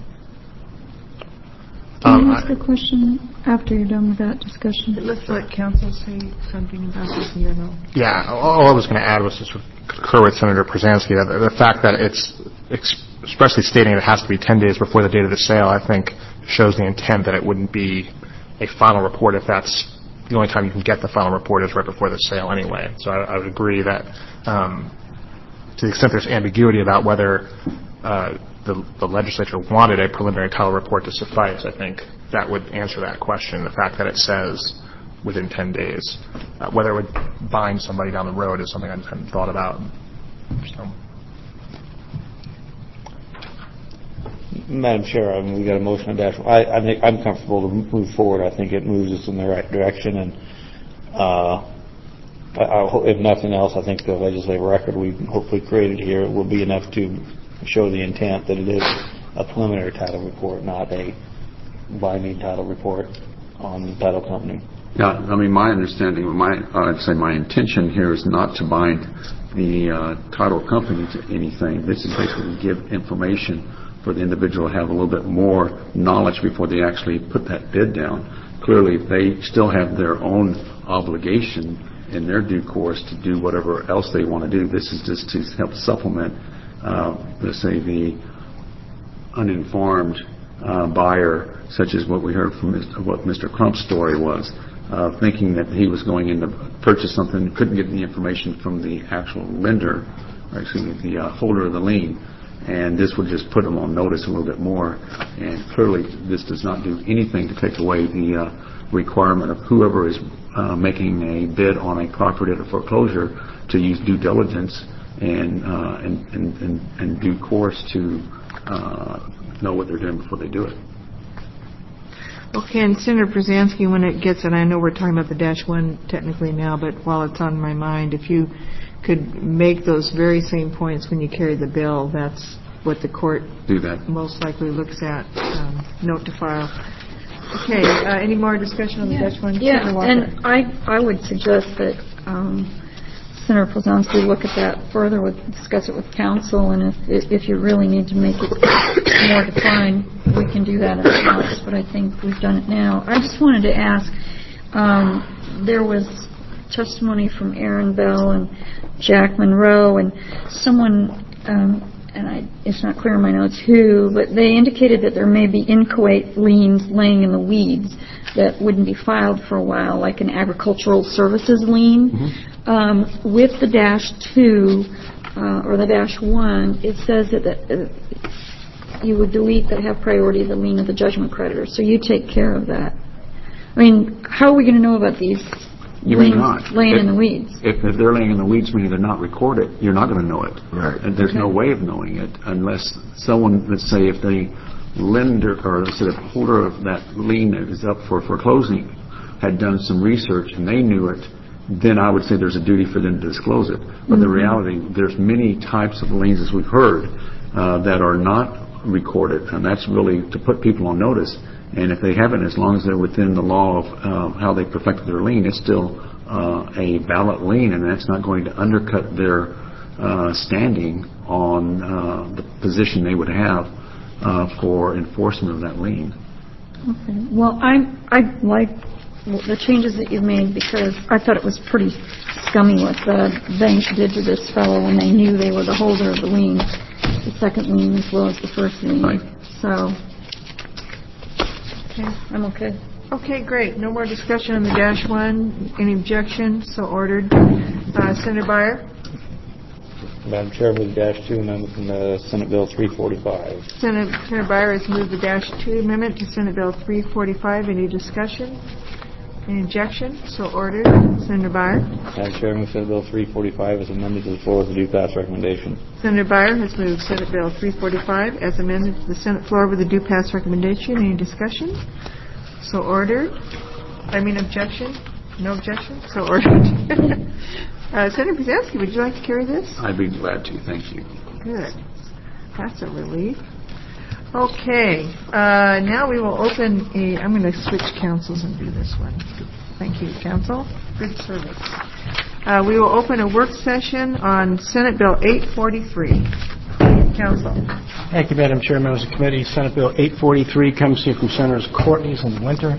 Can you ask a question after you're done with that discussion? Let's let counsel say something about this in general. Yeah, all I was going to add was to sort of concur with Senator Przansky. The fact that it's expressly stating it has to be 10 days before the date of the sale, I think, shows the intent that it wouldn't be a final report if that's the only time you can get the final report is right before the sale anyway. So I would agree that to the extent there's ambiguity about whether the legislature wanted a preliminary title report to suffice, I think that would answer that question. The fact that it says within 10 days. Whether it would bind somebody down the road is something I just hadn't thought about. So. Madam Chair, I mean, we got a motion on dash. I think I'm comfortable to move forward. I think it moves us in the right direction, and if nothing else, I think the legislative record we hopefully created here will be enough to show the intent that it is a preliminary title report, not a binding title report on the title company. Yeah, I mean, my understanding, I'd say my intention here is not to bind the title company to anything. This is basically to give information for the individual to have a little bit more knowledge before they actually put that bid down. Clearly, they still have their own obligation in their due course to do whatever else they want to do. This is just to help supplement, let's say, the uninformed buyer, such as what we heard from what Mr. Crump's story was, thinking that he was going in to purchase something, couldn't get the information from the actual lender, or excuse me, the holder of the lien. And this would just put them on notice a little bit more. And clearly, this does not do anything to take away the requirement of whoever is making a bid on a property at a foreclosure to use due diligence and due course to know what they're doing before they do it. Okay, and Senator Brzezinski, when it gets, and I know we're talking about the -1 technically now, but while it's on my mind, if you could make those very same points when you carry the bill, that's what the court do that most likely looks at. Note to file. Okay, any more discussion on the -1? Yeah, and I would suggest that Senator Brzezinski look at that further, discuss it with counsel, and if you really need to make it more defined, we can do that at once, but I think we've done it now. I just wanted to ask, there was testimony from Aaron Bell and Jack Monroe, and someone, it's not clear in my notes who, but they indicated that there may be inchoate liens laying in the weeds that wouldn't be filed for a while, like an agricultural services lien. Mm-hmm. With the -2 or the -1, it says that you would delete that have priority the lien of the judgment creditor, so you take care of that. I mean, how are we going to know about these liens laying in the weeds? If they're laying in the weeds, meaning they're not recorded, you're not going to know it. Right. And there's no way of knowing it unless someone, let's say, if the lender or the holder of that lien that is up for foreclosing had done some research and they knew it, then I would say there's a duty for them to disclose it. But the reality, there's many types of liens, as we've heard, that are not recorded, and that's really to put people on notice. And if they haven't, as long as they're within the law of how they perfected their lien, it's still a valid lien, and that's not going to undercut their standing on the position they would have for enforcement of that lien. Okay. Well, I like the changes that you've made because I thought it was pretty scummy what the bank did to this fellow when they knew they were the holder of the lien, the second lien as well as the first lien. Right. So, okay, I'm okay. Okay, great. No more discussion on the -1. Any objection? So ordered. Senator Beyer? Madam Chair, move the -2 amendment from the Senate Bill 345. Senator Beyer has moved the -2 amendment to Senate Bill 345. Any discussion? Any objection? So ordered. Senator Beyer? Madam Chair, move Senate Bill 345 as amended to the floor with a due pass recommendation. Senator Beyer has moved Senate Bill 345 as amended to the Senate floor with a due pass recommendation. Any discussion? So ordered. Objection? No objection? So ordered. Senator Brzezinski, would you like to carry this? I'd be glad to. Thank you. Good. That's a relief. Okay. Now we will open I'm going to switch councils and do this one. Thank you, council. Good service. We will open a work session on Senate Bill 843. Council. Thank you, Madam Chair, members of the committee. Senate Bill 843 comes here from Senators Courtney's and Winter,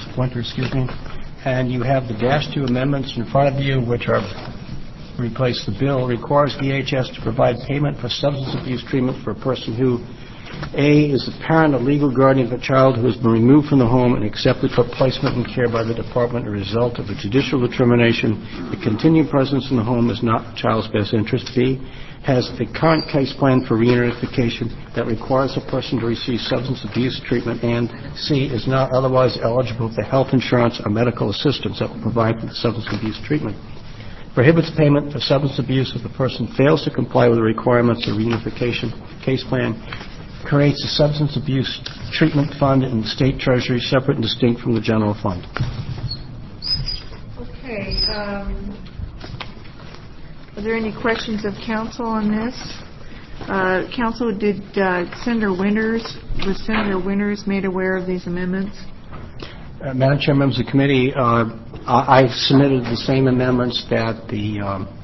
and you have the -2 amendments in front of you, which are replace the bill. Requires DHS to provide payment for substance abuse treatment for a person who A is the parent or legal guardian of a child who has been removed from the home and accepted for placement and care by the department as a result of a judicial determination the continued presence in the home is not in the child's best interest. B, has a current case plan for reunification that requires a person to receive substance abuse treatment, and C, is not otherwise eligible for health insurance or medical assistance that will provide for the substance abuse treatment. Prohibits payment for substance abuse if the person fails to comply with the requirements of reunification case plan. Creates a substance abuse treatment fund in the state treasury separate and distinct from the general fund. Okay. Are there any questions of council on this? Council, was Senator Winters made aware of these amendments? Madam Chair, members of the committee, I've submitted the same amendments that the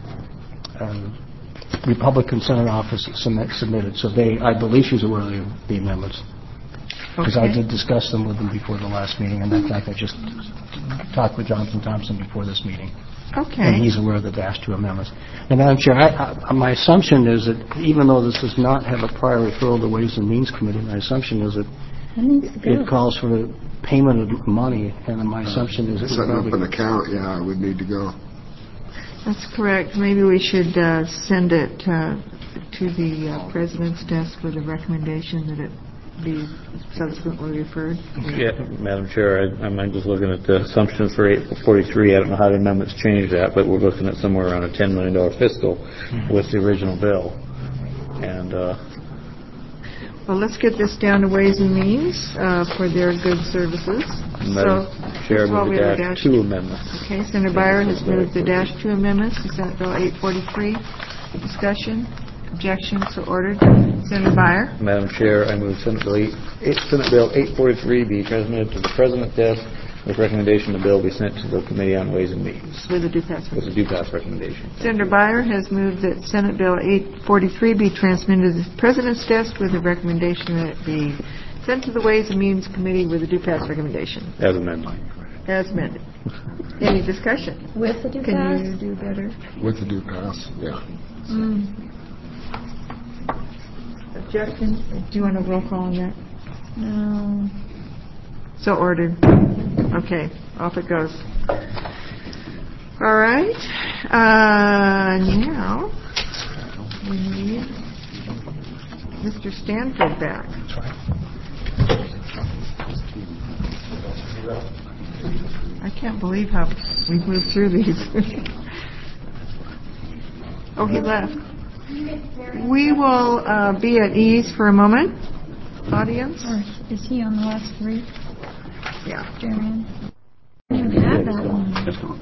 Republican Senate office submitted, so I believe she's aware of the amendments. Because I did discuss them with them before the last meeting, and in fact I just talked with Jonathan Thompson before this meeting. Okay. And he's aware of the Dash 2 amendments. And Madam Chair, my assumption is that even though this does not have a prior referral to the Ways and Means Committee, my assumption is that it calls for the payment of money, and my assumption is setting up an account, it would need to go. That's correct. Maybe we should send it to the President's desk with a recommendation that it be subsequently referred. Yeah, Madam Chair, I'm just looking at the assumptions for 843. I don't know how the amendments change that, but we're looking at somewhere around a $10 million fiscal with the original bill. And well, let's get this down to Ways and Means for their good services. Madam Chair, move the Dash 2 amendments. Okay, Senator Byer has moved the Dash 2 amendments to Senate Bill 843. Discussion. Objections, so ordered. Senator Byer. Madam Chair, I move Senate Bill 843 be transmitted to the President's desk with recommendation the bill be sent to the Committee on Ways and Means. With a due pass. With a due pass recommendation. Senator Byer has moved that Senate Bill 843 be transmitted to the President's desk with a recommendation that it be sent to the Ways and Means Committee with a due pass recommendation. As amended. As amended. Any discussion? With the due pass? Can you do better? With the due pass, yeah. Objection? Do you want a roll call on that? No. So ordered. Okay, off it goes. All right. Now we need Mr. Stanford back. I can't believe how we've moved through these. Oh, he left. We will be at ease for a moment, audience. Or is he on the last three? Yeah. Darian? You have that one.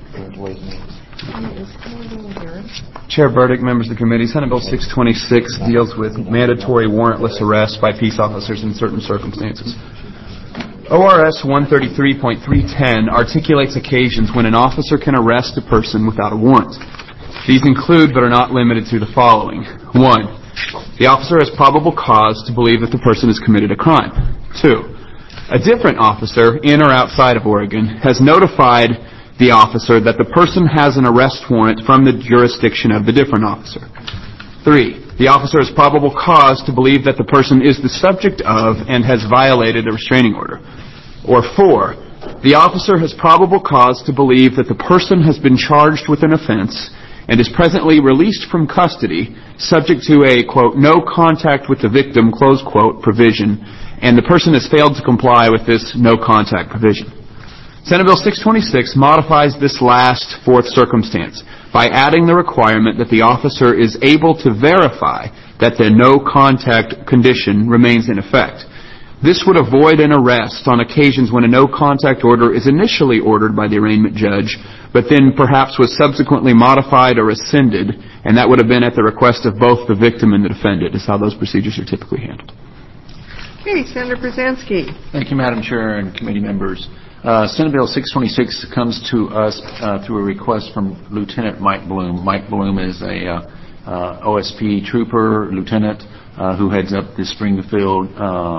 Chair Burdick, members of the committee, Senate Bill 626 deals with mandatory warrantless arrests by peace officers in certain circumstances. ORS 133.310 articulates occasions when an officer can arrest a person without a warrant. These include, but are not limited to, the following. 1. The officer has probable cause to believe that the person has committed a crime. 2. A different officer, in or outside of Oregon, has notified the officer that the person has an arrest warrant from the jurisdiction of the different officer. 3. The officer has probable cause to believe that the person is the subject of and has violated a restraining order. Or 4. The officer has probable cause to believe that the person has been charged with an offense and is presently released from custody, subject to a, quote, no contact with the victim, close quote, provision, and the person has failed to comply with this no contact provision. Senate Bill 626 modifies this last fourth circumstance by adding the requirement that the officer is able to verify that the no contact condition remains in effect. This would avoid an arrest on occasions when a no contact order is initially ordered by the arraignment judge, but then perhaps was subsequently modified or rescinded, and that would have been at the request of both the victim and the defendant, is how those procedures are typically handled. Okay, Senator Brzezinski. Thank you, Madam Chair and committee members. Senate Bill 626 comes to us through a request from Lieutenant Mike Bloom. Mike Bloom is a OSP trooper, lieutenant, who heads up the Springfield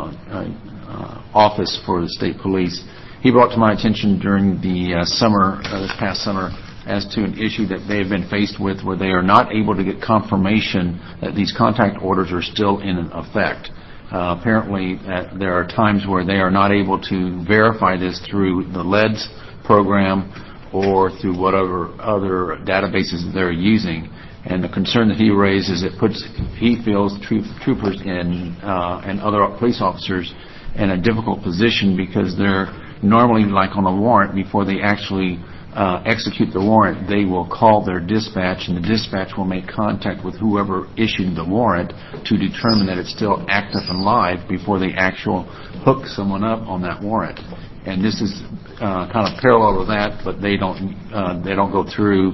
office for the state police. He brought to my attention during the summer, this past summer, as to an issue that they have been faced with where they are not able to get confirmation that these contact orders are still in effect. Apparently, there are times where they are not able to verify this through the LEDS program or through whatever other databases they're using. And the concern that he raises, he feels troopers and other police officers in a difficult position because they're normally, like on a warrant, before they actually execute the warrant, they will call their dispatch, and the dispatch will make contact with whoever issued the warrant to determine that it's still active and live before they actually hook someone up on that warrant. And this is kind of parallel to that, but they don't go through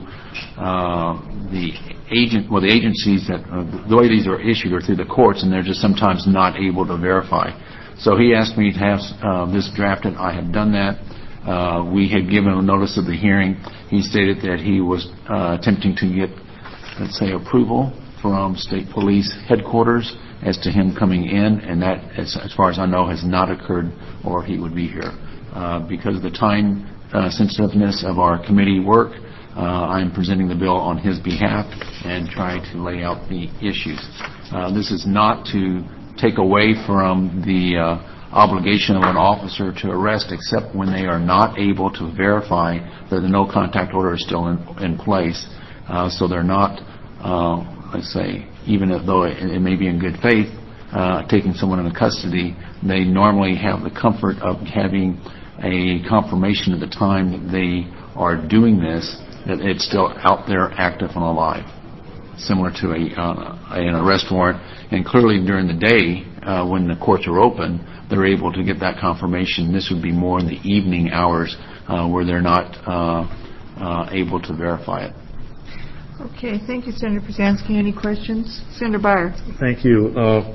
the agencies that the way these are issued are through the courts, and they're just sometimes not able to verify. So he asked me to have this drafted. I have done that. We had given a notice of the hearing. He stated that he was attempting to get, let's say, approval from state police headquarters as to him coming in, and that, as far as I know, has not occurred, or he would be here. Because of the time sensitiveness of our committee work, I am presenting the bill on his behalf and trying to lay out the issues. This is not to take away from the obligation of an officer to arrest, except when they are not able to verify that the no contact order is still in place. So they're not, let's say, even though it may be in good faith, taking someone into custody, they normally have the comfort of having a confirmation at the time that they are doing this, that it's still out there active and alive, similar to an arrest warrant. And clearly during the day, when the courts are open, they're able to get that confirmation. This would be more in the evening hours where they're not able to verify it. Okay, thank you, Senator Brzezinski. Any questions? Senator Byer. Thank you.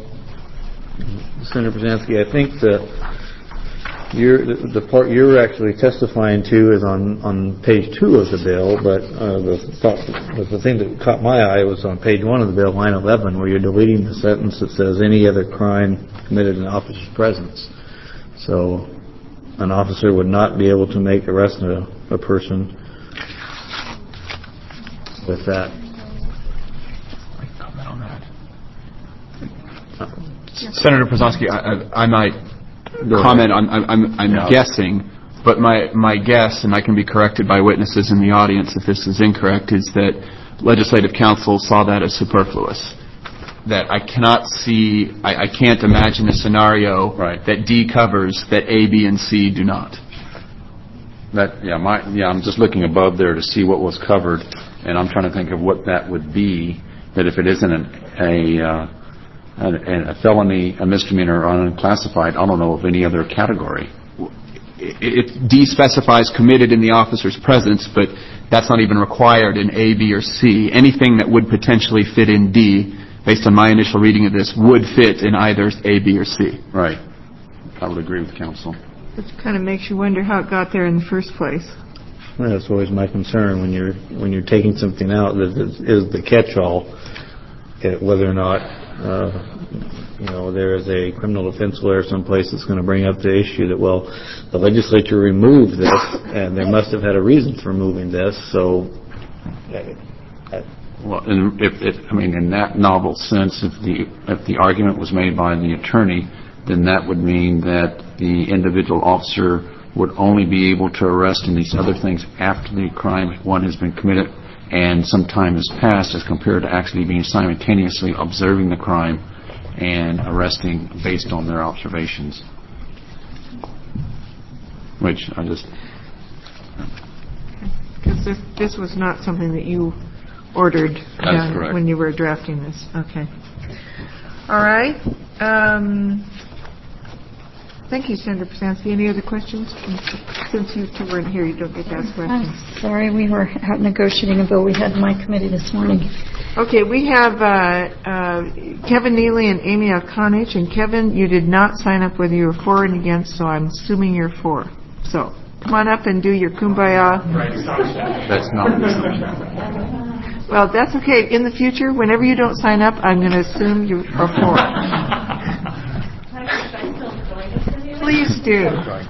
Senator Brzezinski, I think the part you're actually testifying to is on page 2 of the bill, but the thing that caught my eye was on page 1 of the bill, line 11, where you're deleting the sentence that says any other crime committed in an officer's presence. So an officer would not be able to make arrest a person with that. Senator Brzezinski, I might comment. I'm guessing, but my guess, and I can be corrected by witnesses in the audience if this is incorrect, is that Legislative Council saw that as superfluous. That I cannot see, I can't imagine a scenario that D covers that A, B, and C do not. I'm just looking above there to see what was covered, and I'm trying to think of what that would be. That if it isn't a felony, a misdemeanor, or unclassified, I don't know of any other category. D specifies committed in the officer's presence, but that's not even required in A, B, or C. Anything that would potentially fit in D, based on my initial reading of this, would fit in either A, B, or C. Right. I would agree with counsel. It kind of makes you wonder how it got there in the first place. Well, that's always my concern when you're taking something out that is the catch-all, whether or not there is a criminal defense lawyer someplace that's going to bring up the issue that, well, the legislature removed this, and they must have had a reason for removing this. So, well, in that novel sense, if the argument was made by the attorney, then that would mean that the individual officer would only be able to arrest in these other things after the crime one has been committed and some time has passed, as compared to actually being simultaneously observing the crime and arresting based on their observations. Which I just... Because this was not something that you ordered when you were drafting this. Okay. All right. Thank you, Senator Brzezinski. Any other questions? Since you two weren't here, you don't get to ask questions. I'm sorry, we were out negotiating a bill we had in my committee this morning. Okay, we have Kevin Neely and Amy Alconich. And Kevin, you did not sign up whether you were for and against, so I'm assuming you're for. So come on up and do your kumbaya. That's not. Well, that's okay. In the future, whenever you don't sign up, I'm going to assume you are for. Please do.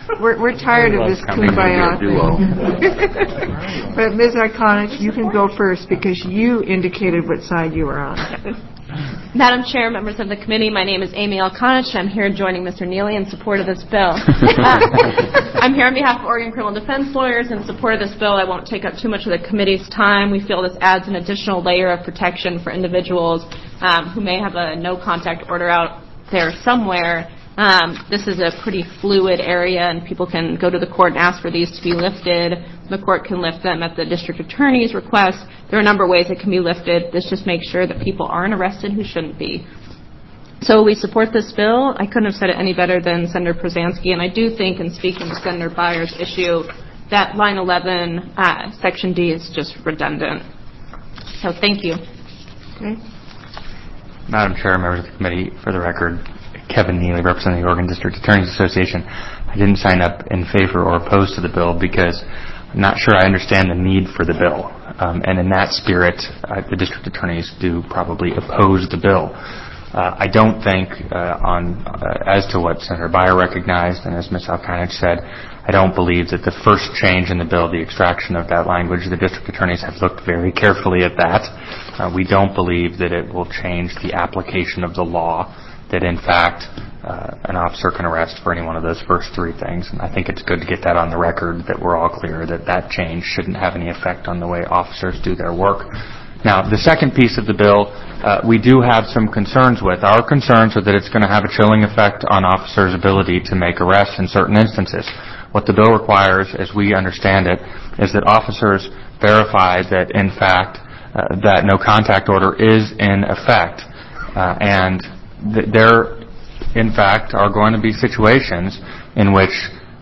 We're tired of this kumbaya thing. But Ms. Iconic, you can go first because you indicated what side you were on. Madam Chair, members of the committee, my name is Amy Alconich. I'm here joining Mr. Neely in support of this bill. I'm here on behalf of Oregon Criminal Defense Lawyers in support of this bill. I won't take up too much of the committee's time. We feel this adds an additional layer of protection for individuals who may have a no-contact order out there somewhere. This is a pretty fluid area, and people can go to the court and ask for these to be lifted. The court can lift them at the district attorney's request. There are a number of ways it can be lifted. This just makes sure that people aren't arrested who shouldn't be. So we support this bill. I couldn't have said it any better than Senator Przansky, and I do think, in speaking to Senator Byer's issue, that line 11, Section D, is just redundant. So thank you. Okay. Madam Chair, members of the committee, for the record, Kevin Neely, representing the Oregon District Attorneys Association. I didn't sign up in favor or opposed to the bill because I'm not sure I understand the need for the bill. And in that spirit, the district attorneys do probably oppose the bill. I don't think, as to what Senator Byer recognized and as Ms. Alconich said, I don't believe that the first change in the bill, the extraction of that language, the district attorneys have looked very carefully at that. We don't believe that it will change the application of the law, that in fact an officer can arrest for any one of those first three things. And I think it's good to get that on the record, that we're all clear that that change shouldn't have any effect on the way officers do their work. Now, the second piece of the bill, we do have some concerns with. Our concerns are that it's going to have a chilling effect on officers' ability to make arrests in certain instances. What the bill requires, as we understand it, is that officers verify that, in fact, that no contact order is in effect. And there, in fact, are going to be situations in which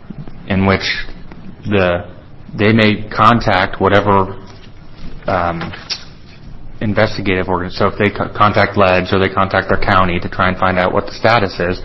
they may contact whatever investigative organ. So if they contact LEDS or they contact their county to try and find out what the status is,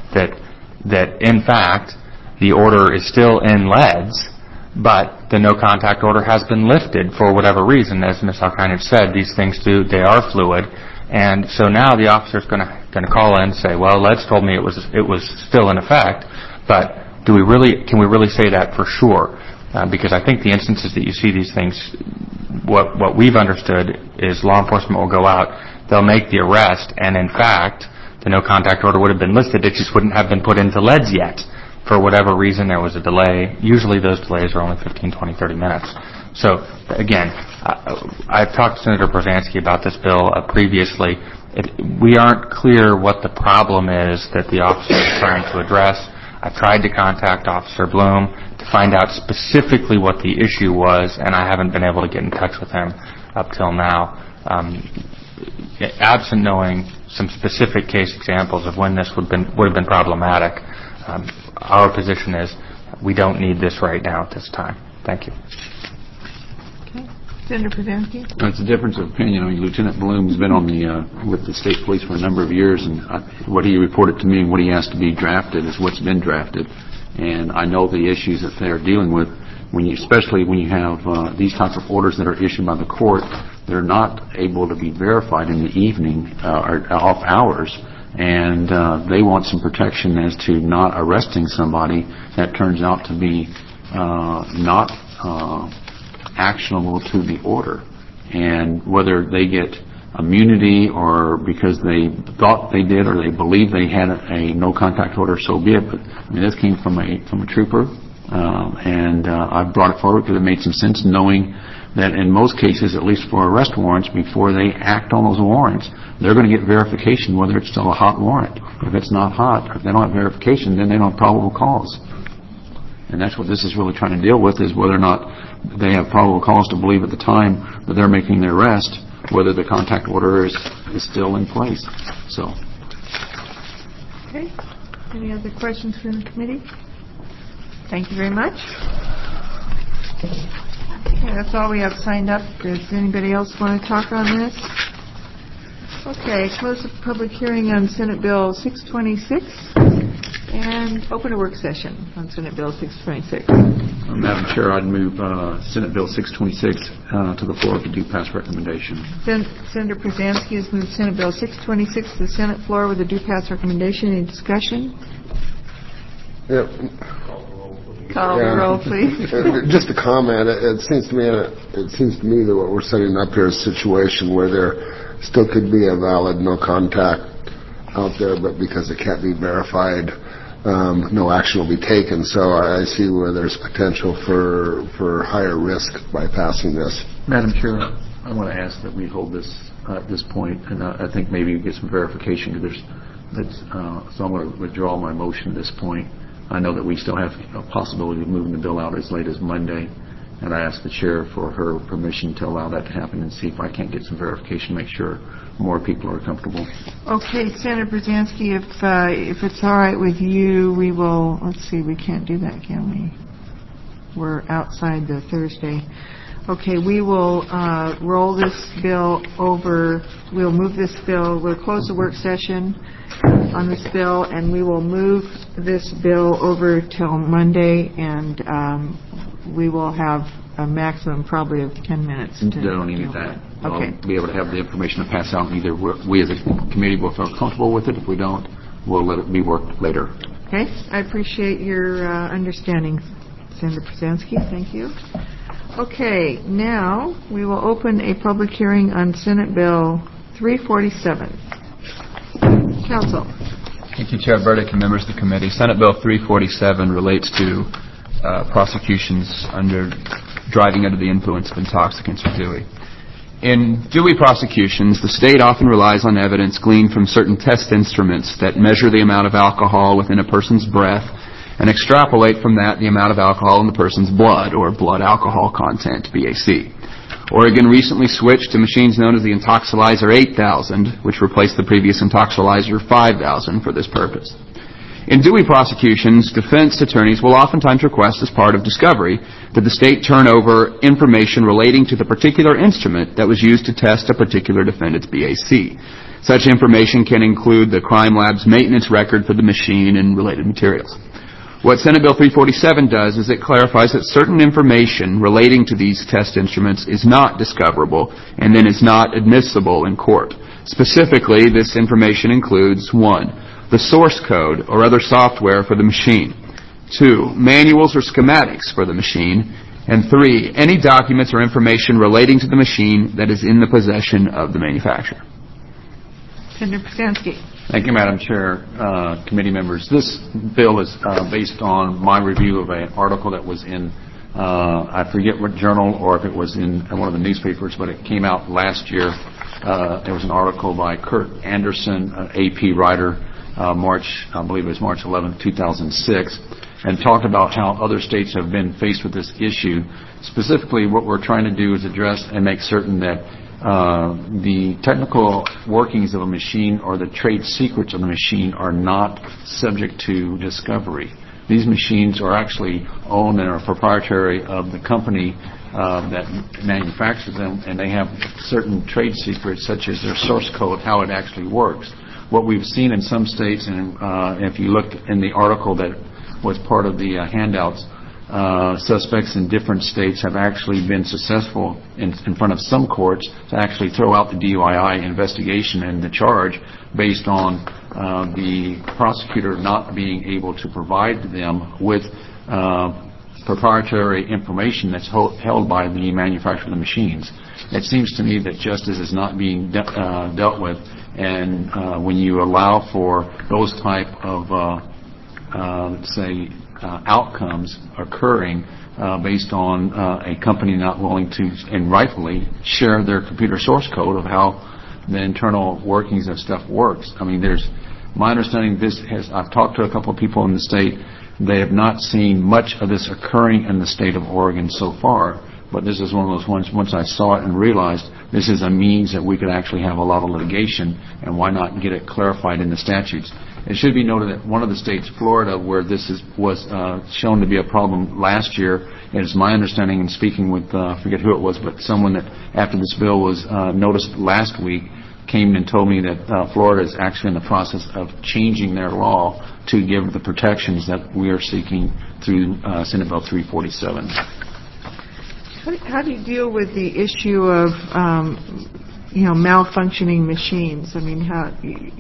that in fact the order is still in LEDS, but the no contact order has been lifted for whatever reason. As Ms. Alconich said, these things they are fluid, and so now the officer is going to call in and say, well, LEDS told me it was still in effect, but can we really say that for sure? Because I think the instances that you see these things, what we've understood is law enforcement will go out, they'll make the arrest, and in fact, the no contact order would have been listed, it just wouldn't have been put into LEDS yet. For whatever reason, there was a delay. Usually those delays are only 15, 20, 30 minutes. So, again, I've talked to Senator Przansky about this bill previously. We aren't clear what the problem is that the officer is trying to address. I've tried to contact Officer Bloom to find out specifically what the issue was, and I haven't been able to get in touch with him up till now. Absent knowing some specific case examples of when this would have been problematic, our position is we don't need this right now at this time. Thank you. Okay. Senator Przansky? It's a difference of opinion. I mean, Lieutenant Bloom's been on with the state police for a number of years, and what he reported to me and what he asked to be drafted is what's been drafted. And I know the issues that they're dealing with, especially when you have these types of orders that are issued by the court. They're not able to be verified in the evening or off hours. And they want some protection as to not arresting somebody that turns out to be not actionable to the order. And whether they get immunity or because they thought they did or they believe they had a no contact order, so be it. But I mean, this came from a trooper, and I brought it forward because it made some sense, knowing that in most cases, at least for arrest warrants, before they act on those warrants, they're going to get verification whether it's still a hot warrant. If it's not hot, if they don't have verification, then they don't have probable cause. And that's what this is really trying to deal with, is whether or not they have probable cause to believe at the time that they're making their arrest, whether the contact order is still in place. So. Okay. Any other questions from the committee? Thank you very much. Okay, that's all we have signed up. Does anybody else want to talk on this? Okay, close the public hearing on Senate Bill 626 and open a work session on Senate Bill 626. Madam Chair, I'd move Senate Bill 626 to the floor for due pass recommendation. Senator Przansky has moved Senate Bill 626 to the Senate floor with a due pass recommendation. Any discussion? Yeah. Call the roll, please. Just a comment. It seems to me that what we're setting up here is a situation where there still could be a valid no contact out there, but because it can't be verified, no action will be taken. So I see where there's potential for higher risk by passing this. Madam Chair, I want to ask that we hold this at this point, and I think maybe we get some verification. So I'm going to withdraw my motion at this point. I know that we still have a possibility of moving the bill out as late as Monday, and I ask the chair for her permission to allow that to happen and see if I can't get some verification, make sure more people are comfortable. Okay, Senator Brzezinski, if it's all right with you, we will, let's see, we can't do that, can we? We're outside the Thursday. Okay, we will roll this bill over, we'll move this bill, we'll close the work session on this bill, and we will move this bill over till Monday, and we will have a maximum probably of 10 minutes. Don't need that. Okay. We'll be able to have the information to pass out, and either we as a committee will feel comfortable with it. If we don't, we'll let it be worked later. Okay, I appreciate your understanding, Senator Brzezinski. Thank you. Okay, now we will open a public hearing on Senate Bill 347. Council. Thank you, Chair Burdick and members of the committee. Senate Bill 347 relates to prosecutions under driving under the influence of intoxicants or Dewey. In Dewey prosecutions, the state often relies on evidence gleaned from certain test instruments that measure the amount of alcohol within a person's breath and extrapolate from that the amount of alcohol in the person's blood, or blood alcohol content, BAC. Oregon recently switched to machines known as the Intoxilyzer 8000, which replaced the previous Intoxilyzer 5000 for this purpose. In Dewey prosecutions, defense attorneys will oftentimes request as part of discovery that the state turn over information relating to the particular instrument that was used to test a particular defendant's BAC. Such information can include the crime lab's maintenance record for the machine and related materials. What Senate Bill 347 does is it clarifies that certain information relating to these test instruments is not discoverable and then is not admissible in court. Specifically, this information includes 1. The source code or other software for the machine. 2. Manuals or schematics for the machine. And 3. Any documents or information relating to the machine that is in the possession of the manufacturer. Senator Brzezinski. Thank you, Madam Chair, committee members. This bill is based on my review of an article that was in, I forget what journal or if it was in one of the newspapers, but it came out last year. There was an article by Kurt Anderson, an AP writer, I believe it was March 11, 2006, and talked about how other states have been faced with this issue. Specifically, what we're trying to do is address and make certain that the technical workings of a machine or the trade secrets of the machine are not subject to discovery. These machines are actually owned and are proprietary of the company that manufactures them, and they have certain trade secrets such as their source code, how it actually works. What we've seen in some states, and if you look in the article that was part of the handouts, suspects in different states have actually been successful in front of some courts to actually throw out the DUI investigation and the charge based on the prosecutor not being able to provide them with proprietary information that's held by the manufacturer of the machines. It seems to me that justice is not being dealt with, and when you allow for those type of outcomes occurring based on a company not willing to, and rightfully, share their computer source code of how the internal workings of stuff works. I mean, my understanding I've talked to a couple of people in the state, they have not seen much of this occurring in the state of Oregon so far, but this is one of those ones, once I saw it and realized this is a means that we could actually have a lot of litigation, and why not get it clarified in the statutes. It should be noted that one of the states, Florida, where this was shown to be a problem last year, it is my understanding, in speaking with, I forget who it was, but someone that after this bill was noticed last week, came and told me that Florida is actually in the process of changing their law to give the protections that we are seeking through Senate Bill 347. How do you deal with the issue of malfunctioning machines? I mean, how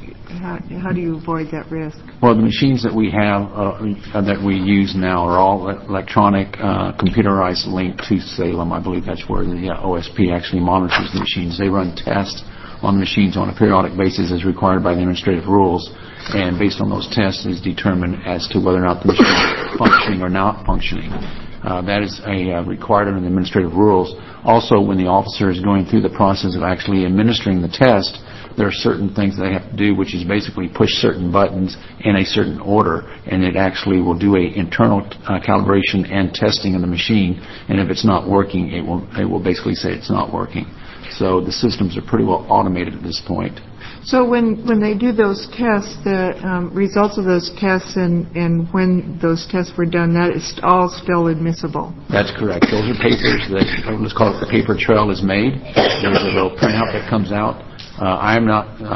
do you avoid that risk? Well, the machines that we have, that we use now are all electronic, computerized linked to Salem. I believe that's where the OSP actually monitors the machines. They run tests on the machines on a periodic basis as required by the administrative rules, and based on those tests is determined as to whether or not the machine is functioning or not functioning. That is required under the administrative rules. Also, when the officer is going through the process of actually administering the test, there are certain things they have to do, which is basically push certain buttons in a certain order, and it actually will do a internal calibration and testing of the machine, and if it's not working, it will basically say it's not working. So the systems are pretty well automated at this point. So when they do those tests, the results of those tests and when those tests were done, that is all still admissible? That's correct. Those are papers that, let's call it the paper trail is made. There's a little printout that comes out. I am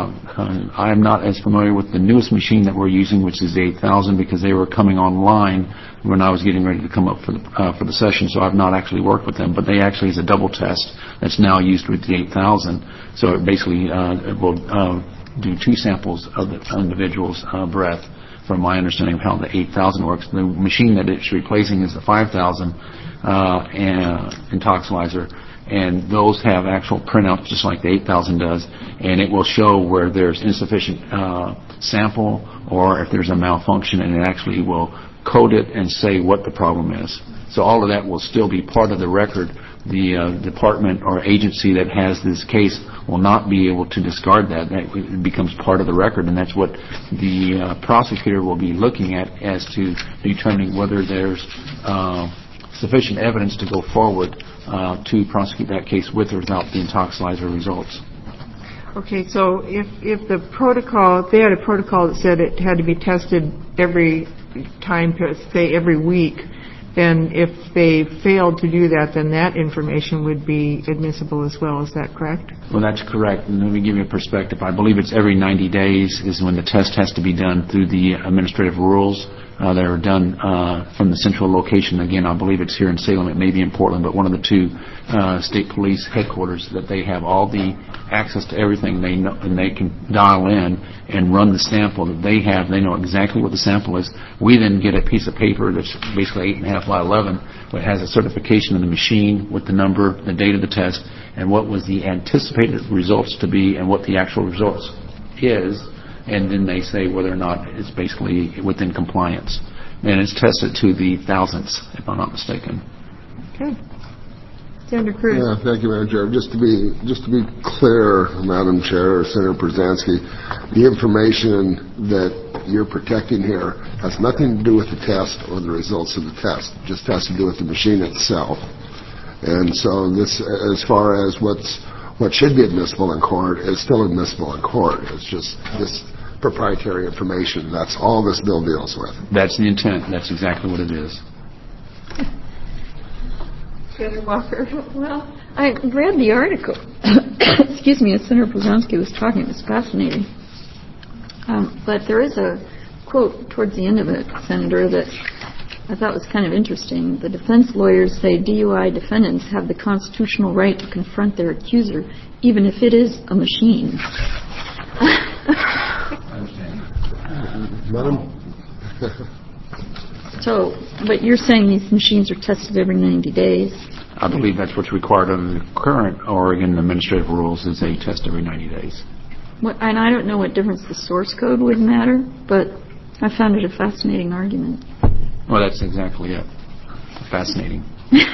not as familiar with the newest machine that we're using, which is the 8000, because they were coming online when I was getting ready to come up for the session, so I've not actually worked with them. But they actually is a double test that's now used with the 8000. So it basically it will do two samples of the individual's breath. From my understanding of how the 8000 works, the machine that it's replacing is the 5000 Intoxilyzer. And those have actual printouts just like the 8000 does, and it will show where there's insufficient sample or if there's a malfunction, and it actually will code it and say what the problem is. So all of that will still be part of the record. The department or agency that has this case will not be able to discard that. It becomes part of the record, and that's what the prosecutor will be looking at as to determining whether there's sufficient evidence to go forward to prosecute that case with or without the Intoxilyzer results. Okay, so if they had a protocol that said it had to be tested every time, say every week, then if they failed to do that, then that information would be admissible as well. Is that correct? Well, that's correct. And let me give you a perspective. I believe it's every 90 days is when the test has to be done through the administrative rules. That are done from the central location. Again, I believe it's here in Salem. It may be in Portland, but one of the two state police headquarters that they have all the access to everything they know, and they can dial in and run the sample that they have. They know exactly what the sample is. We then get a piece of paper that's basically 8.5 by 11, that has a certification of the machine with the number, the date of the test, and what was the anticipated results to be and what the actual results is. And then they say whether or not it's basically within compliance. And it's tested to the thousandths, if I'm not mistaken. Okay. Senator Cruz. Yeah, thank you, Madam Chair. Just to be clear, Madam Chair, or Senator Brzezinski, the information that you're protecting here has nothing to do with the test or the results of the test. It just has to do with the machine itself. And so this, as far as what should be admissible in court is still admissible in court. It's just this proprietary information. That's all this bill deals with. That's the intent. That's exactly what it is. Senator Walker. Well, I read the article. Excuse me, as Senator Brzezinski was talking. It was fascinating. But there is a quote towards the end of it, Senator, that I thought was kind of interesting. The defense lawyers say DUI defendants have the constitutional right to confront their accuser, even if it is a machine. Madam? So, but you're saying these machines are tested every 90 days? I believe that's what's required under the current Oregon administrative rules is a test every 90 days. Well, and I don't know what difference the source code would matter, but I found it a fascinating argument. Well, that's exactly it. Fascinating.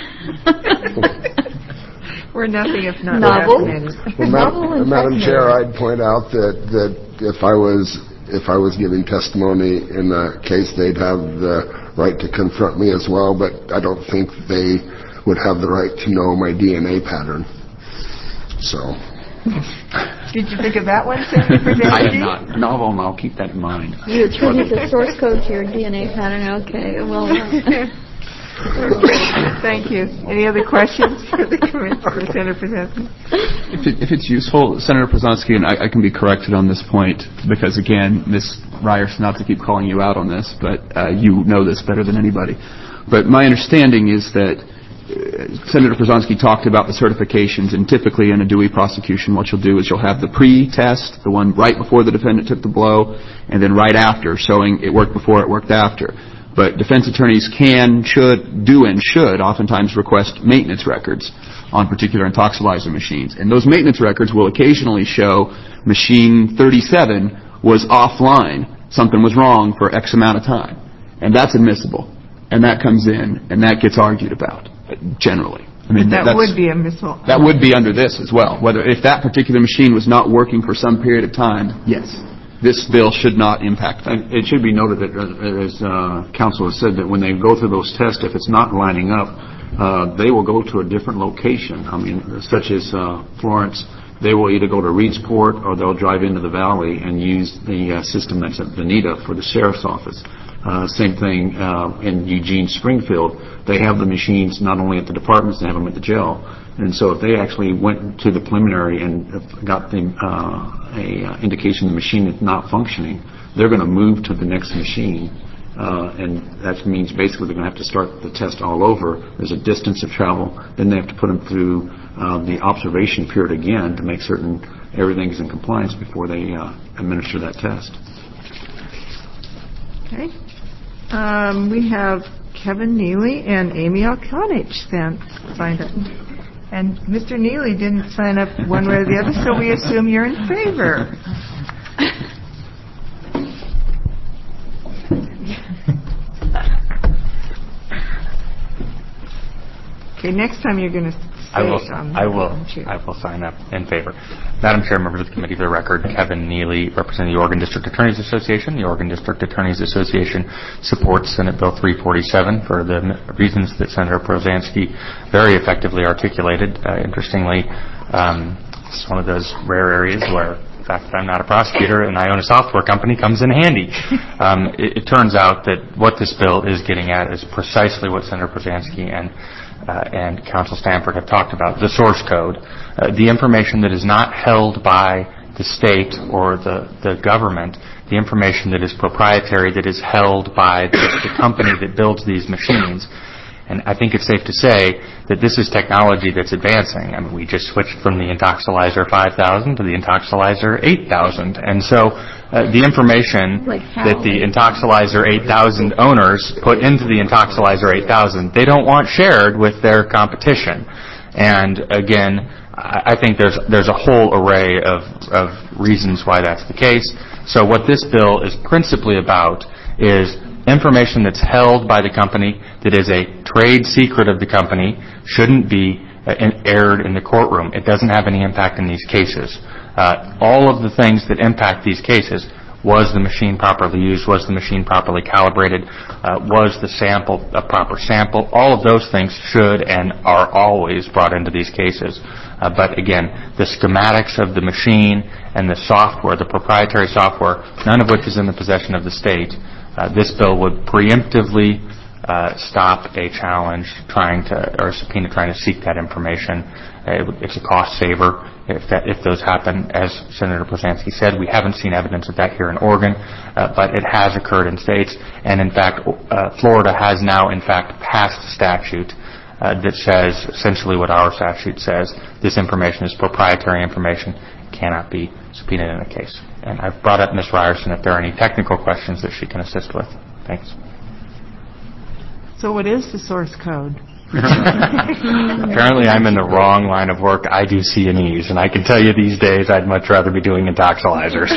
We're nothing if not novel. Fascinating. Well, Madam Chair, I'd point out that if I was giving testimony in a case, they'd have the right to confront me as well, but I don't think they would have the right to know my DNA pattern. So. Did you think of that one, Senator Brzezinski? I have not. Novel, and I'll keep that in mind. You attribute the source code to your DNA pattern. Okay, well. Thank you. Any other questions for the Commissioner, Senator Brzezinski? If it's useful, Senator Brzezinski, and I can be corrected on this point, because again, Ms. Ryerson, not to keep calling you out on this, but you know this better than anybody. But my understanding is that Senator Przanski talked about the certifications, and typically in a Dewey prosecution, what you'll do is you'll have the pre-test, the one right before the defendant took the blow, and then right after, showing it worked before, it worked after. But defense attorneys can, should oftentimes request maintenance records on particular intoxilizer machines. And those maintenance records will occasionally show machine 37 was offline. Something was wrong for X amount of time. And that's admissible. And that comes in, and that gets argued about, generally. I mean, that would be admissible. That would be under this as well. If that particular machine was not working for some period of time, yes, this bill should not impact that. And it should be noted that, as counsel has said, that when they go through those tests, if it's not lining up, they will go to a different location. I mean, such as Florence, they will either go to Reedsport or they'll drive into the valley and use the system that's at Bonita for the sheriff's office. Same thing in Eugene, Springfield. They have the machines not only at the departments, they have them at the jail. And so if they actually went to the preliminary and got the indication the machine is not functioning, they're going to move to the next machine. And that means basically they're going to have to start the test all over. There's a distance of travel. Then they have to put them through the observation period again to make certain everything is in compliance before they administer that test. Okay. We have Kevin Neely and Amy Alconich signed up. And Mr. Neely didn't sign up one way or the other, so we assume you're in favor. Okay, next time you're going to say I will sign up in favor. Madam Chair, members of the committee, for the record, Kevin Neely, representing the Oregon District Attorneys Association. The Oregon District Attorneys Association supports Senate Bill 347 for the reasons that Senator Przanski very effectively articulated. Interestingly, it's one of those rare areas where the fact that I'm not a prosecutor and I own a software company comes in handy. It turns out that what this bill is getting at is precisely what Senator Przanski and Counsel Stanford have talked about, the source code, the information that is not held by the state or the government, the information that is proprietary, that is held by the company that builds these machines. And I think it's safe to say that this is technology that's advancing. I mean, we just switched from the Intoxilizer 5000 to the Intoxilizer 8000. And so the information that the Intoxilizer 8000 owners put into the Intoxilizer 8000, they don't want shared with their competition. And again, I think there's a whole array of reasons why that's the case. So what this bill is principally about is information that's held by the company that is a trade secret of the company shouldn't be aired in the courtroom. It doesn't have any impact in these cases. All of the things that impact these cases, was the machine properly used, was the machine properly calibrated, was the sample a proper sample, all of those things should and are always brought into these cases. But again, the schematics of the machine and the software, the proprietary software, none of which is in the possession of the state, this bill would preemptively stop a challenge or a subpoena trying to seek that information. It's a cost saver if those happen. As Senator Przanski said, we haven't seen evidence of that here in Oregon, but it has occurred in states. And in fact, Florida has now in fact passed a statute that says essentially what our statute says. This information is proprietary information, cannot be subpoenaed in a case. And I've brought up Ms. Ryerson if there are any technical questions that she can assist with. Thanks. So what is the source code? Apparently I'm in the wrong line of work. I do C&Es, and I can tell you these days I'd much rather be doing intoxilizers.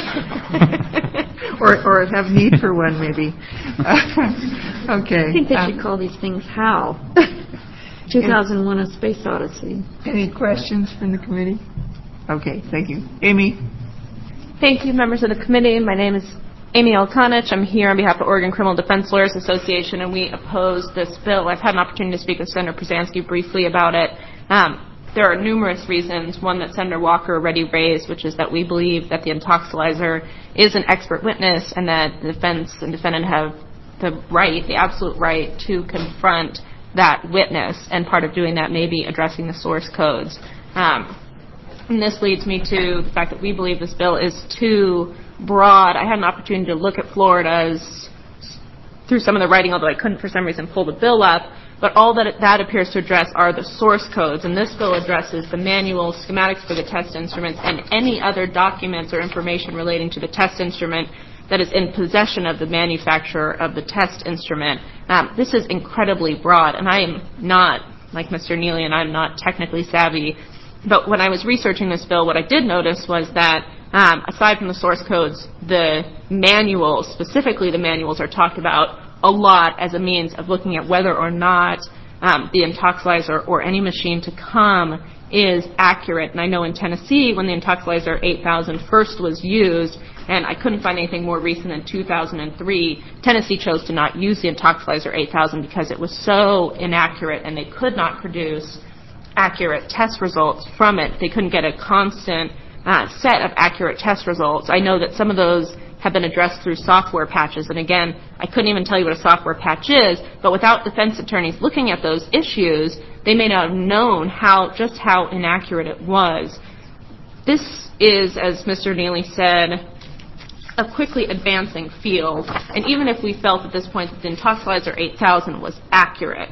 or have need for one, maybe. Okay. I think they should call these things HAL. 2001: A Space Odyssey. Any questions from the committee? Okay, thank you. Amy? Thank you, members of the committee. My name is Amy Alconich. I'm here on behalf of Oregon Criminal Defense Lawyers Association, and we oppose this bill. I've had an opportunity to speak with Senator Przanski briefly about it. There are numerous reasons. One that Senator Walker already raised, which is that we believe that the intoxilizer is an expert witness and that the defense and defendant have the right, the absolute right, to confront that witness, and part of doing that may be addressing the source codes. And this leads me to the fact that we believe this bill is too broad. I had an opportunity to look at Florida's, through some of the writing, although I couldn't for some reason pull the bill up, but all that appears to address are the source codes, and this bill addresses the manuals, schematics for the test instruments, and any other documents or information relating to the test instrument that is in possession of the manufacturer of the test instrument. This is incredibly broad, and I am not, like Mr. Neely, and I'm not technically savvy, but when I was researching this bill, what I did notice was that aside from the source codes, the manuals, specifically the manuals, are talked about a lot as a means of looking at whether or not the Intoxilyzer or any machine to come is accurate. And I know in Tennessee, when the Intoxilyzer 8000 first was used, and I couldn't find anything more recent than 2003, Tennessee chose to not use the Intoxilyzer 8000 because it was so inaccurate and they could not produce accurate test results from it. They couldn't get a constant set of accurate test results. I know that some of those have been addressed through software patches, and again, I couldn't even tell you what a software patch is, but without defense attorneys looking at those issues, they may not have known just how inaccurate it was. This is, as Mr. Neely said, a quickly advancing field, and even if we felt at this point that the Intoxilyzer 8000 was accurate,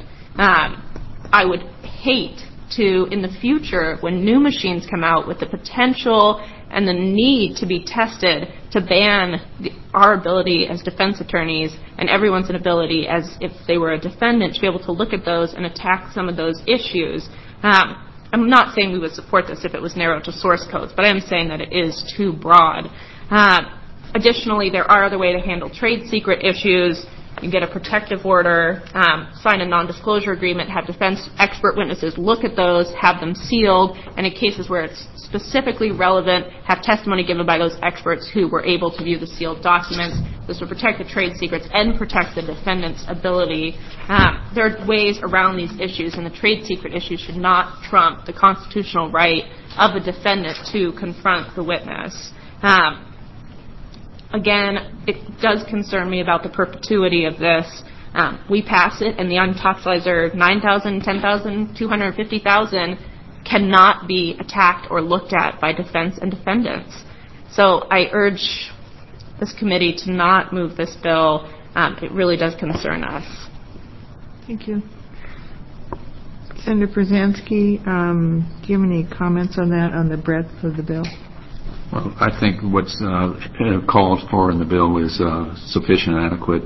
I would hate to, in the future, when new machines come out with the potential and the need to be tested, to ban our ability as defense attorneys and everyone's ability as if they were a defendant to be able to look at those and attack some of those issues. I'm not saying we would support this if it was narrowed to source codes, but I am saying that it is too broad. Additionally, there are other ways to handle trade secret issues. You get a protective order, sign a non-disclosure agreement, have defense expert witnesses look at those, have them sealed, and in cases where it's specifically relevant, have testimony given by those experts who were able to view the sealed documents. This would protect the trade secrets and protect the defendant's ability. There are ways around these issues, and the trade secret issue should not trump the constitutional right of the defendant to confront the witness. Again, it does concern me about the perpetuity of this. We pass it, and the Intoxilyzer 9,000, 10,000, 250,000 cannot be attacked or looked at by defense and defendants. So I urge this committee to not move this bill. It really does concern us. Thank you. Senator Brzezinski, do you have any comments on that, on the breadth of the bill? Well, I think what's called for in the bill is sufficient and adequate.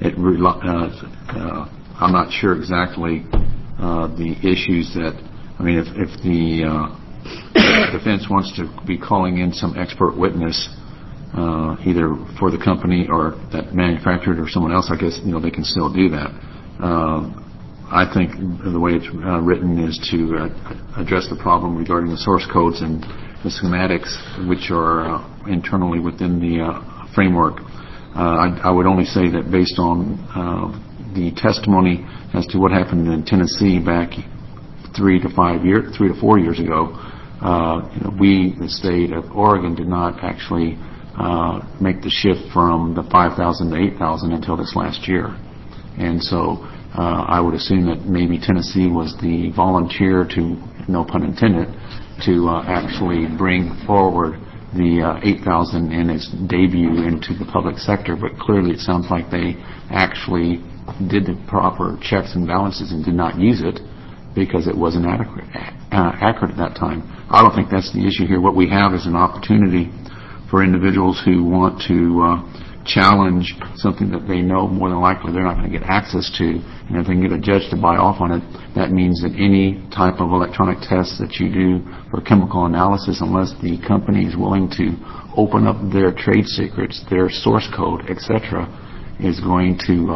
I'm not sure exactly the issues that, I mean, if the defense wants to be calling in some expert witness, either for the company or that manufactured or someone else, I guess, they can still do that. I think the way it's written is to address the problem regarding the source codes and the schematics, which are internally within the framework. I would only say that based on the testimony as to what happened in Tennessee back 3 to 4 years ago, we, the state of Oregon, did not actually make the shift from the 5,000 to 8,000 until this last year. And so I would assume that maybe Tennessee was the volunteer to, no pun intended, to actually bring forward the 8,000 in its debut into the public sector, but clearly it sounds like they actually did the proper checks and balances and did not use it because it wasn't accurate at that time. I don't think that's the issue here. What we have is an opportunity for individuals who want to challenge something that they know more than likely they're not going to get access to, and if they can get a judge to buy off on it, that means that any type of electronic test that you do for chemical analysis, unless the company is willing to open up their trade secrets, their source code, etc., is going to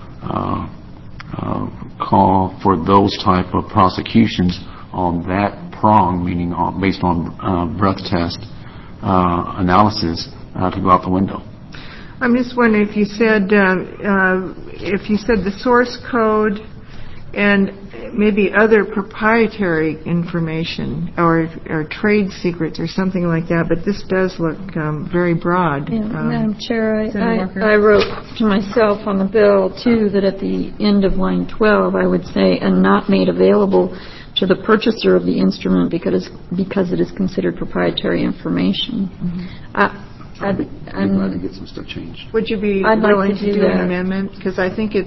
call for those type of prosecutions on that prong, meaning based on breath test analysis, to go out the window. I'm just wondering if you said the source code and maybe other proprietary information or trade secrets or something like that, but this does look very broad. Yeah, Madam Chair, I wrote to myself on the bill, too, that at the end of line 12, I would say, and not made available to the purchaser of the instrument because it is considered proprietary information. Mm-hmm. I'd be glad to get some stuff changed. Would you be I'd like willing to to do do an that. amendment? Because I think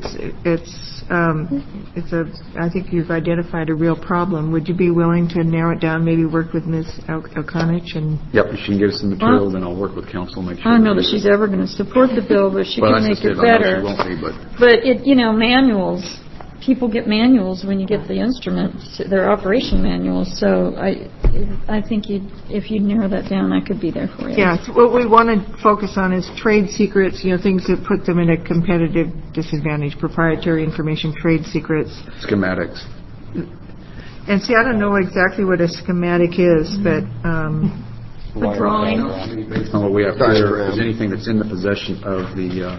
I think you've identified a real problem. Would you be willing to narrow it down, maybe work with Ms. O'Connich and... Yep, if she can give us some material, then I'll work with council, make sure. I don't know that she's ever going to support the bill, but she can make it better. I know she won't be, But manuals, people get manuals when you get the instruments, their operation manuals, so I think if you narrow that down, I could be there for you. Yeah, so what we want to focus on is trade secrets, things that put them in a competitive disadvantage, proprietary information, trade secrets. Schematics. And see, I don't know exactly what a schematic is, but... a drawing. Based on what we have here, if anything that's in the possession of the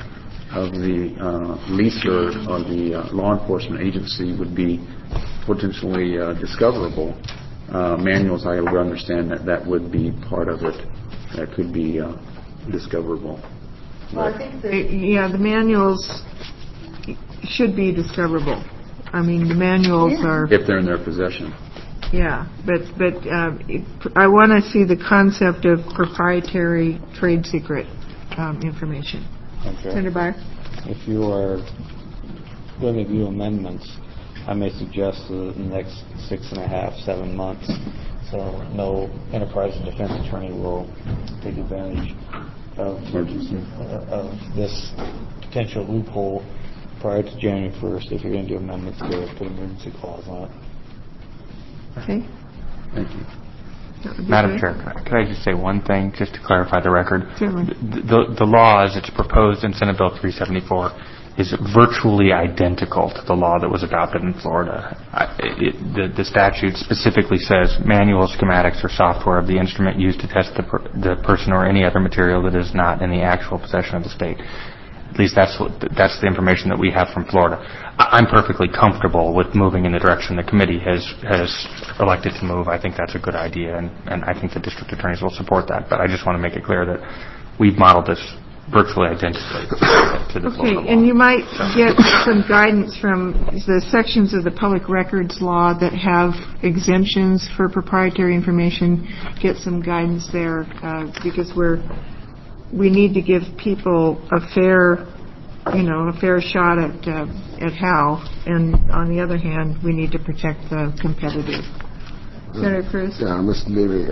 leaser or the law enforcement agency would be potentially discoverable. Manuals, I would understand that would be part of it. That could be discoverable. Well, I think the manuals should be discoverable. I mean, the manuals are... If they're in their possession. Yeah, but I want to see the concept of proprietary trade secret information. Okay. Senator Byer? If you are going to do amendments, I may suggest in the next 6.5, 7 months, so no enterprise and defense attorney will take advantage of this potential loophole prior to January 1st. If you're going to do amendments, to put an emergency clause on it. Okay. Thank you. Madam Chair, could I just say one thing, just to clarify the record? Certainly. The law, as it's proposed in Senate Bill 374, is virtually identical to the law that was adopted in Florida. The statute specifically says manual, schematics, or software of the instrument used to test the person or any other material that is not in the actual possession of the state. At least that's the information that we have from Florida. I'm perfectly comfortable with moving in the direction the committee has elected to move. I think that's a good idea, and I think the district attorneys will support that. But I just want to make it clear that we've modeled this virtually identically to the Florida law. And you might get some guidance from the sections of the public records law that have exemptions for proprietary information. Get some guidance there because we need to give people a fair shot at how, and on the other hand, we need to protect the competitive. Senator Cruz? Yeah, Mr. Levy,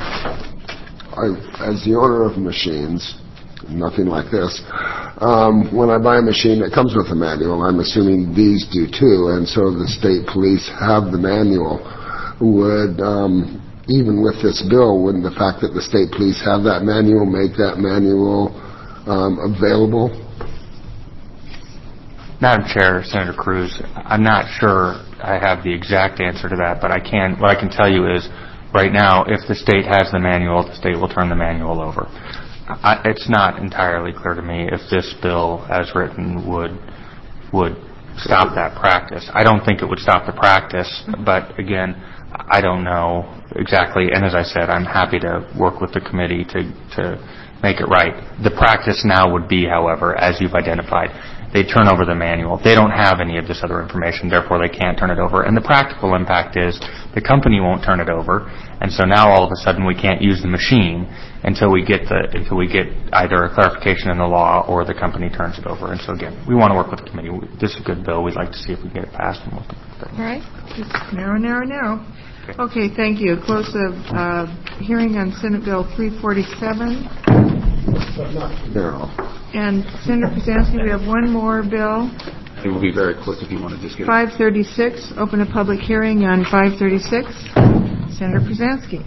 as the owner of machines, nothing like this, when I buy a machine that comes with a manual, I'm assuming these do too, and so the state police have the manual. Would even with this bill, wouldn't the fact that the state police have that manual make that manual available? Madam Chair, Senator Cruz, I'm not sure I have the exact answer to that, but what I can tell you is, right now, if the state has the manual, the state will turn the manual over. It's not entirely clear to me if this bill, as written, would stop that practice. I don't think it would stop the practice, but again, I don't know exactly, and as I said, I'm happy to work with the committee to make it right. The practice now would be, however, as you've identified, they turn over the manual. They don't have any of this other information, therefore they can't turn it over. And the practical impact is the company won't turn it over, and so now all of a sudden we can't use the machine until we get either a clarification in the law or the company turns it over. And so again, we want to work with the committee. This is a good bill. We'd like to see if we can get it passed. And all right. Narrow. Okay, thank you. Close the hearing on Senate Bill 347. No. And Senator Pruzansky, we have one more bill. It will be very quick if you want to just get 536. Open a public hearing on 536. Senator Pruzansky.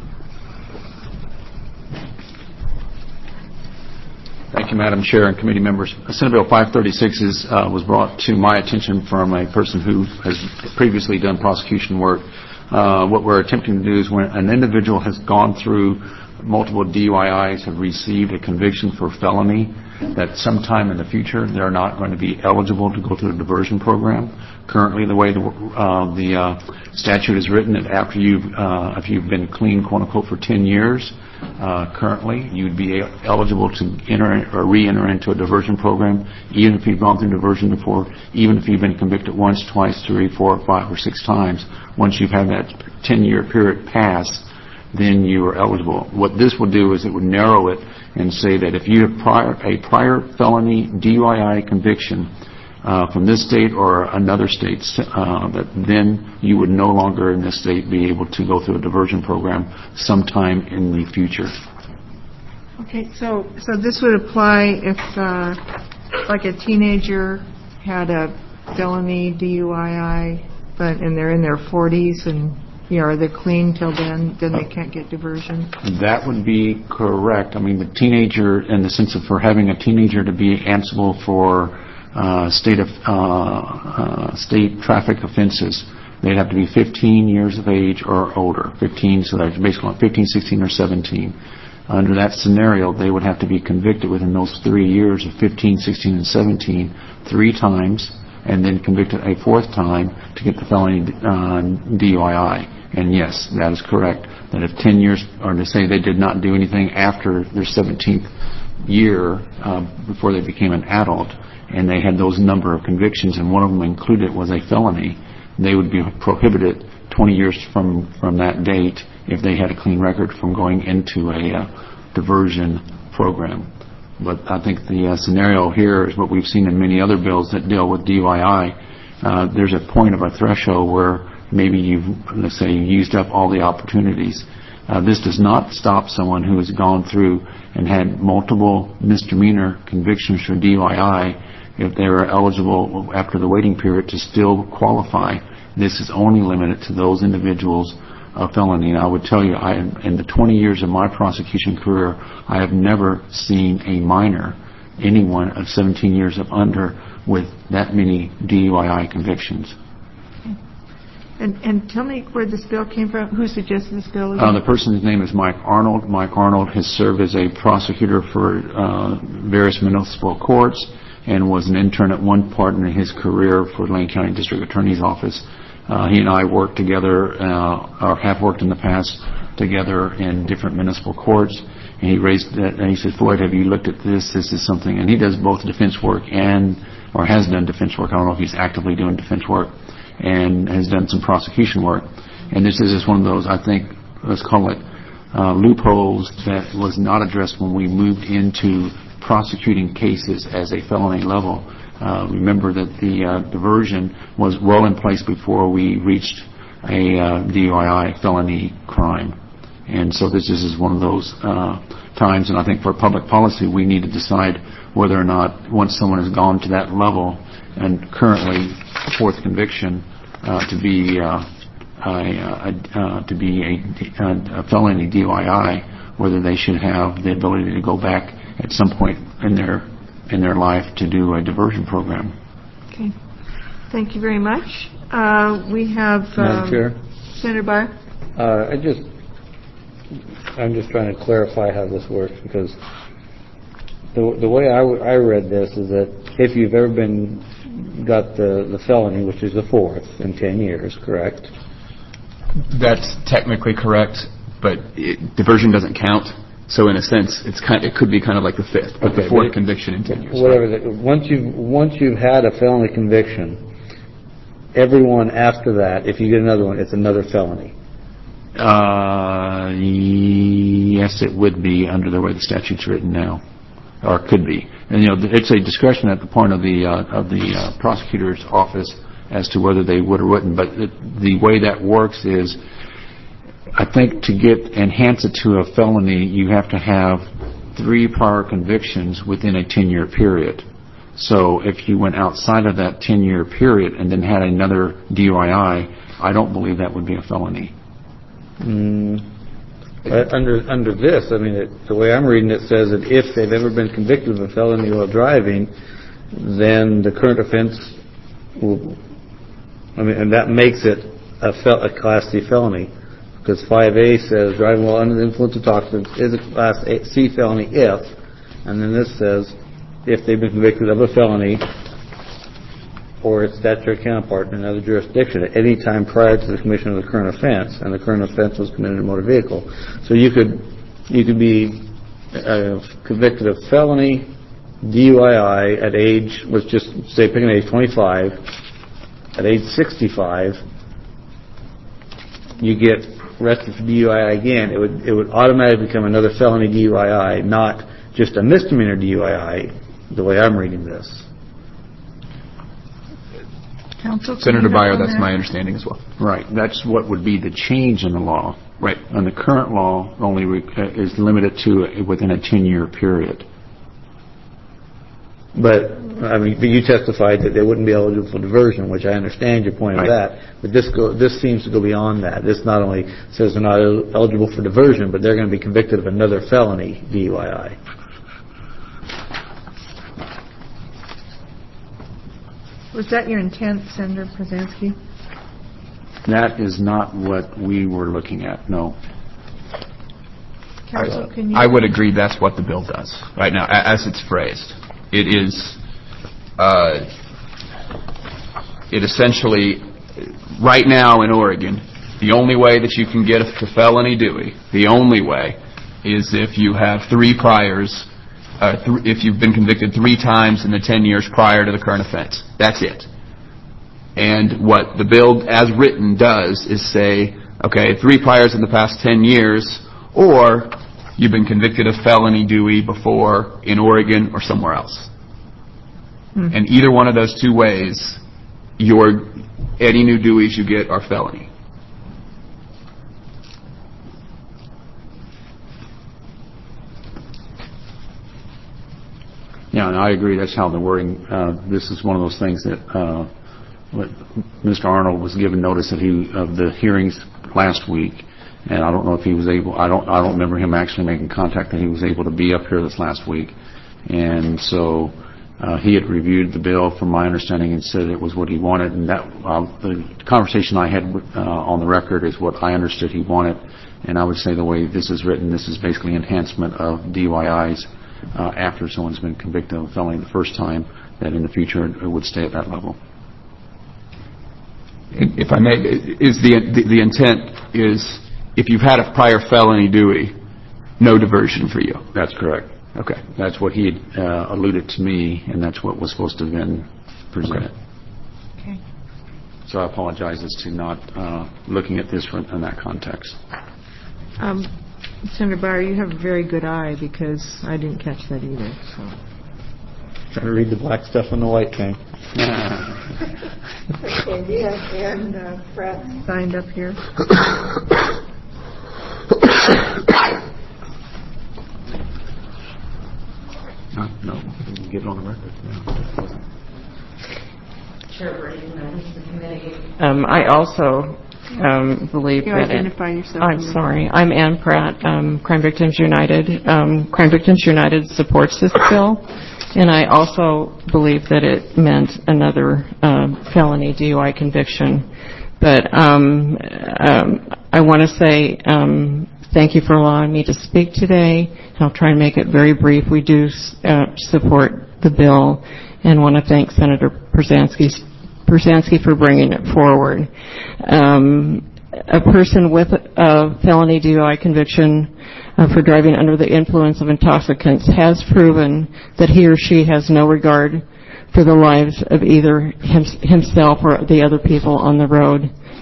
Thank you, Madam Chair and committee members. Senate Bill 536 was brought to my attention from a person who has previously done prosecution work. What we're attempting to do is when an individual has gone through multiple DUIs, have received a conviction for felony, that sometime in the future they're not going to be eligible to go through the diversion program. Currently, the way the statute is written, that after if you've been clean, quote unquote, for 10 years, currently you'd be eligible to enter or re-enter into a diversion program, even if you've gone through diversion before, even if you've been convicted once, twice, 3, 4, 5, or 6 times. Once you've had that 10-year period pass, then you are eligible. What this will do is it would narrow it and say that if you have a prior felony DUI conviction from this state or another state, that then you would no longer in this state be able to go through a diversion program sometime in the future. Okay, so this would apply if, like a teenager had a felony DUI, and they're in their 40s and are they clean till then they can't get diversion? That would be correct. I mean, the teenager, in the sense of for having a teenager to be answerable for state traffic offenses, they'd have to be 15 years of age or older. 15, so that's basically 15, 16, or 17. Under that scenario, they would have to be convicted within those 3 years of 15, 16, and 17 3 times, and then convicted a 4th time to get the felony DUI. And yes, that is correct. That if 10 years, or to say they did not do anything after their 17th year before they became an adult, and they had those number of convictions, and one of them included was a felony, they would be prohibited 20 years from that date if they had a clean record from going into a diversion program. But I think the scenario here is what we've seen in many other bills that deal with DUI. There's a point of a threshold where maybe you've, let's say, used up all the opportunities. This does not stop someone who has gone through and had multiple misdemeanor convictions for DUI if they are eligible after the waiting period to still qualify. This is only limited to those individuals of felony. And I would tell you, in the 20 years of my prosecution career, I have never seen a minor, anyone of 17 years of under, with that many DUI convictions. And tell me where this bill came from. Who suggested this bill again? The person's name is Mike Arnold. Mike Arnold has served as a prosecutor for various municipal courts and was an intern at one part in his career for Lane County District Attorney's Office. He and I worked together, or have worked in the past together in different municipal courts. And he raised that, and he said, "Floyd, have you looked at this? This is something." And he does both defense work or has done defense work. I don't know if he's actively doing defense work, and has done some prosecution work. And this is just one of those, I think, let's call it loopholes that was not addressed when we moved into prosecuting cases as a felony level. Remember that the diversion was well in place before we reached a DUI felony crime. And so this is one of those times, and I think for public policy we need to decide whether or not once someone has gone to that level and currently a 4th conviction to be a felony DUI, whether they should have the ability to go back at some point in their life to do a diversion program. Okay. Thank you very much. We have Madam Chair? Senator Byer. I'm just trying to clarify how this works, because the way I read this is that if you've ever got the felony, which is the 4th in 10 years, correct? That's technically correct, but diversion doesn't count. So in a sense, it could be kind of like the 5th, but the 4th conviction in 10 years. Whatever. Once you've had a felony conviction, everyone after that, if you get another one, it's another felony. Yes, it would be under the way the statute's written now, or could be. And it's a discretion at the point of the prosecutor's office as to whether they would or wouldn't. But the way that works is, I think to enhance it to a felony, you have to have 3 prior convictions within a 10-year period. So if you went outside of that 10-year period and then had another DUI, I don't believe that would be a felony. Under this, I mean, the way I'm reading it says that if they've ever been convicted of a felony while driving, then the current offense will, and that makes it a Class C felony. Because 5A says driving while under the influence of toxins is a Class C felony if, and then this says if they've been convicted of a felony or its statutory counterpart in another jurisdiction at any time prior to the commission of the current offense, and the current offense was committed in a motor vehicle. So you could be convicted of felony DUI at age, let's just say pick an age 25. At age 65, you get arrested for DUI again, it would automatically become another felony DUI, not just a misdemeanor DUI, the way I'm reading this. Counsel, Senator Byer, that's my understanding as well. Right. That's what would be the change in the law. Right. And the current law only is limited to within a 10-year period. But you testified that they wouldn't be eligible for diversion, which I understand your point of that. But this seems to go beyond that. This not only says they're not eligible for diversion, but they're going to be convicted of another felony DUI. Was that your intent, Senator Brzezinski? That is not what we were looking at, no. Counsel, can you... I would agree that's what the bill does right now, as it's phrased. It is, it essentially, right now in Oregon, the only way that you can get a felony Dewey, the only way, is if you have 3 priors, if you've been convicted 3 times in the 10 years prior to the current offense. That's it. And what the bill as written does is say, okay, 3 priors in the past 10 years, or you've been convicted of felony Dewey before in Oregon or somewhere else. And either one of those 2 ways, any new Deweys you get are felony. Yeah, and I agree. That's how the wording. This is one of those things that Mr. Arnold was given notice of the hearings last week, and I don't know if he was able. I don't remember him actually making contact that he was able to be up here this last week, and so he had reviewed the bill, from my understanding, and said it was what he wanted. And that the conversation I had on the record is what I understood he wanted. And I would say the way this is written, this is basically enhancement of DUIs. After someone's been convicted of a felony the first time, that in the future it would stay at that level. If I may, is the intent is if you've had a prior felony Dewey, no diversion for you? That's correct. Okay. That's what he had alluded to me, and that's what was supposed to have been presented. Okay. So I apologize as to not looking at this in that context. Senator Byer, you have a very good eye, because I didn't catch that either. So. Trying to read the black stuff on the white thing. Okay, we have Ann Pratt signed up here. No, get it on the record. No. Chair Brady, members of the committee. I also believe you that identify yourself. I'm sorry. I'm Ann Pratt, Crime Victims United. Crime Victims United supports this bill, and I also believe that it meant another felony DUI conviction. But I want to say thank you for allowing me to speak today. I'll try and make it very brief. We do support the bill, and want to thank Senator Brzezinski for bringing it forward. A person with a felony DUI conviction for driving under the influence of intoxicants has proven that he or she has no regard for the lives of either himself or the other people on the road.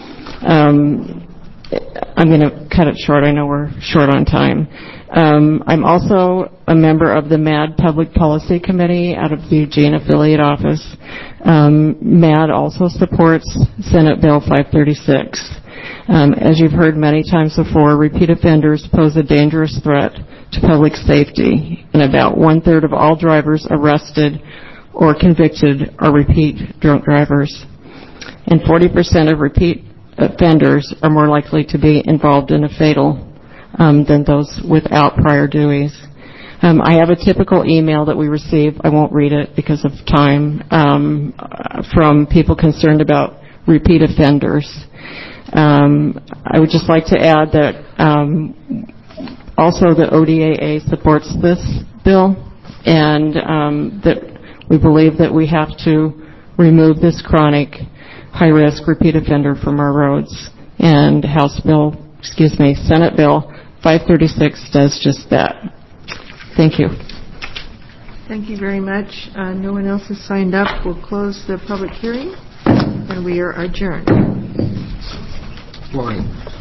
I'm going to cut it short. I know we're short on time. I'm also a member of the MAD Public Policy Committee out of the Eugene Affiliate Office. MAD also supports Senate Bill 536. As you've heard many times before, repeat offenders pose a dangerous threat to public safety, and about 1/3 of all drivers arrested or convicted are repeat drunk drivers. And 40% of repeat offenders are more likely to be involved in a fatal than those without prior Deweys. I have a typical email that we receive. I won't read it because of time, from people concerned about repeat offenders. I would just like to add that also the ODAA supports this bill, and that we believe that we have to remove this chronic high-risk repeat offender from our roads. And Senate Bill 536 does just that. Thank you. Thank you very much. No one else has signed up. We'll close the public hearing, and we are adjourned. Morning.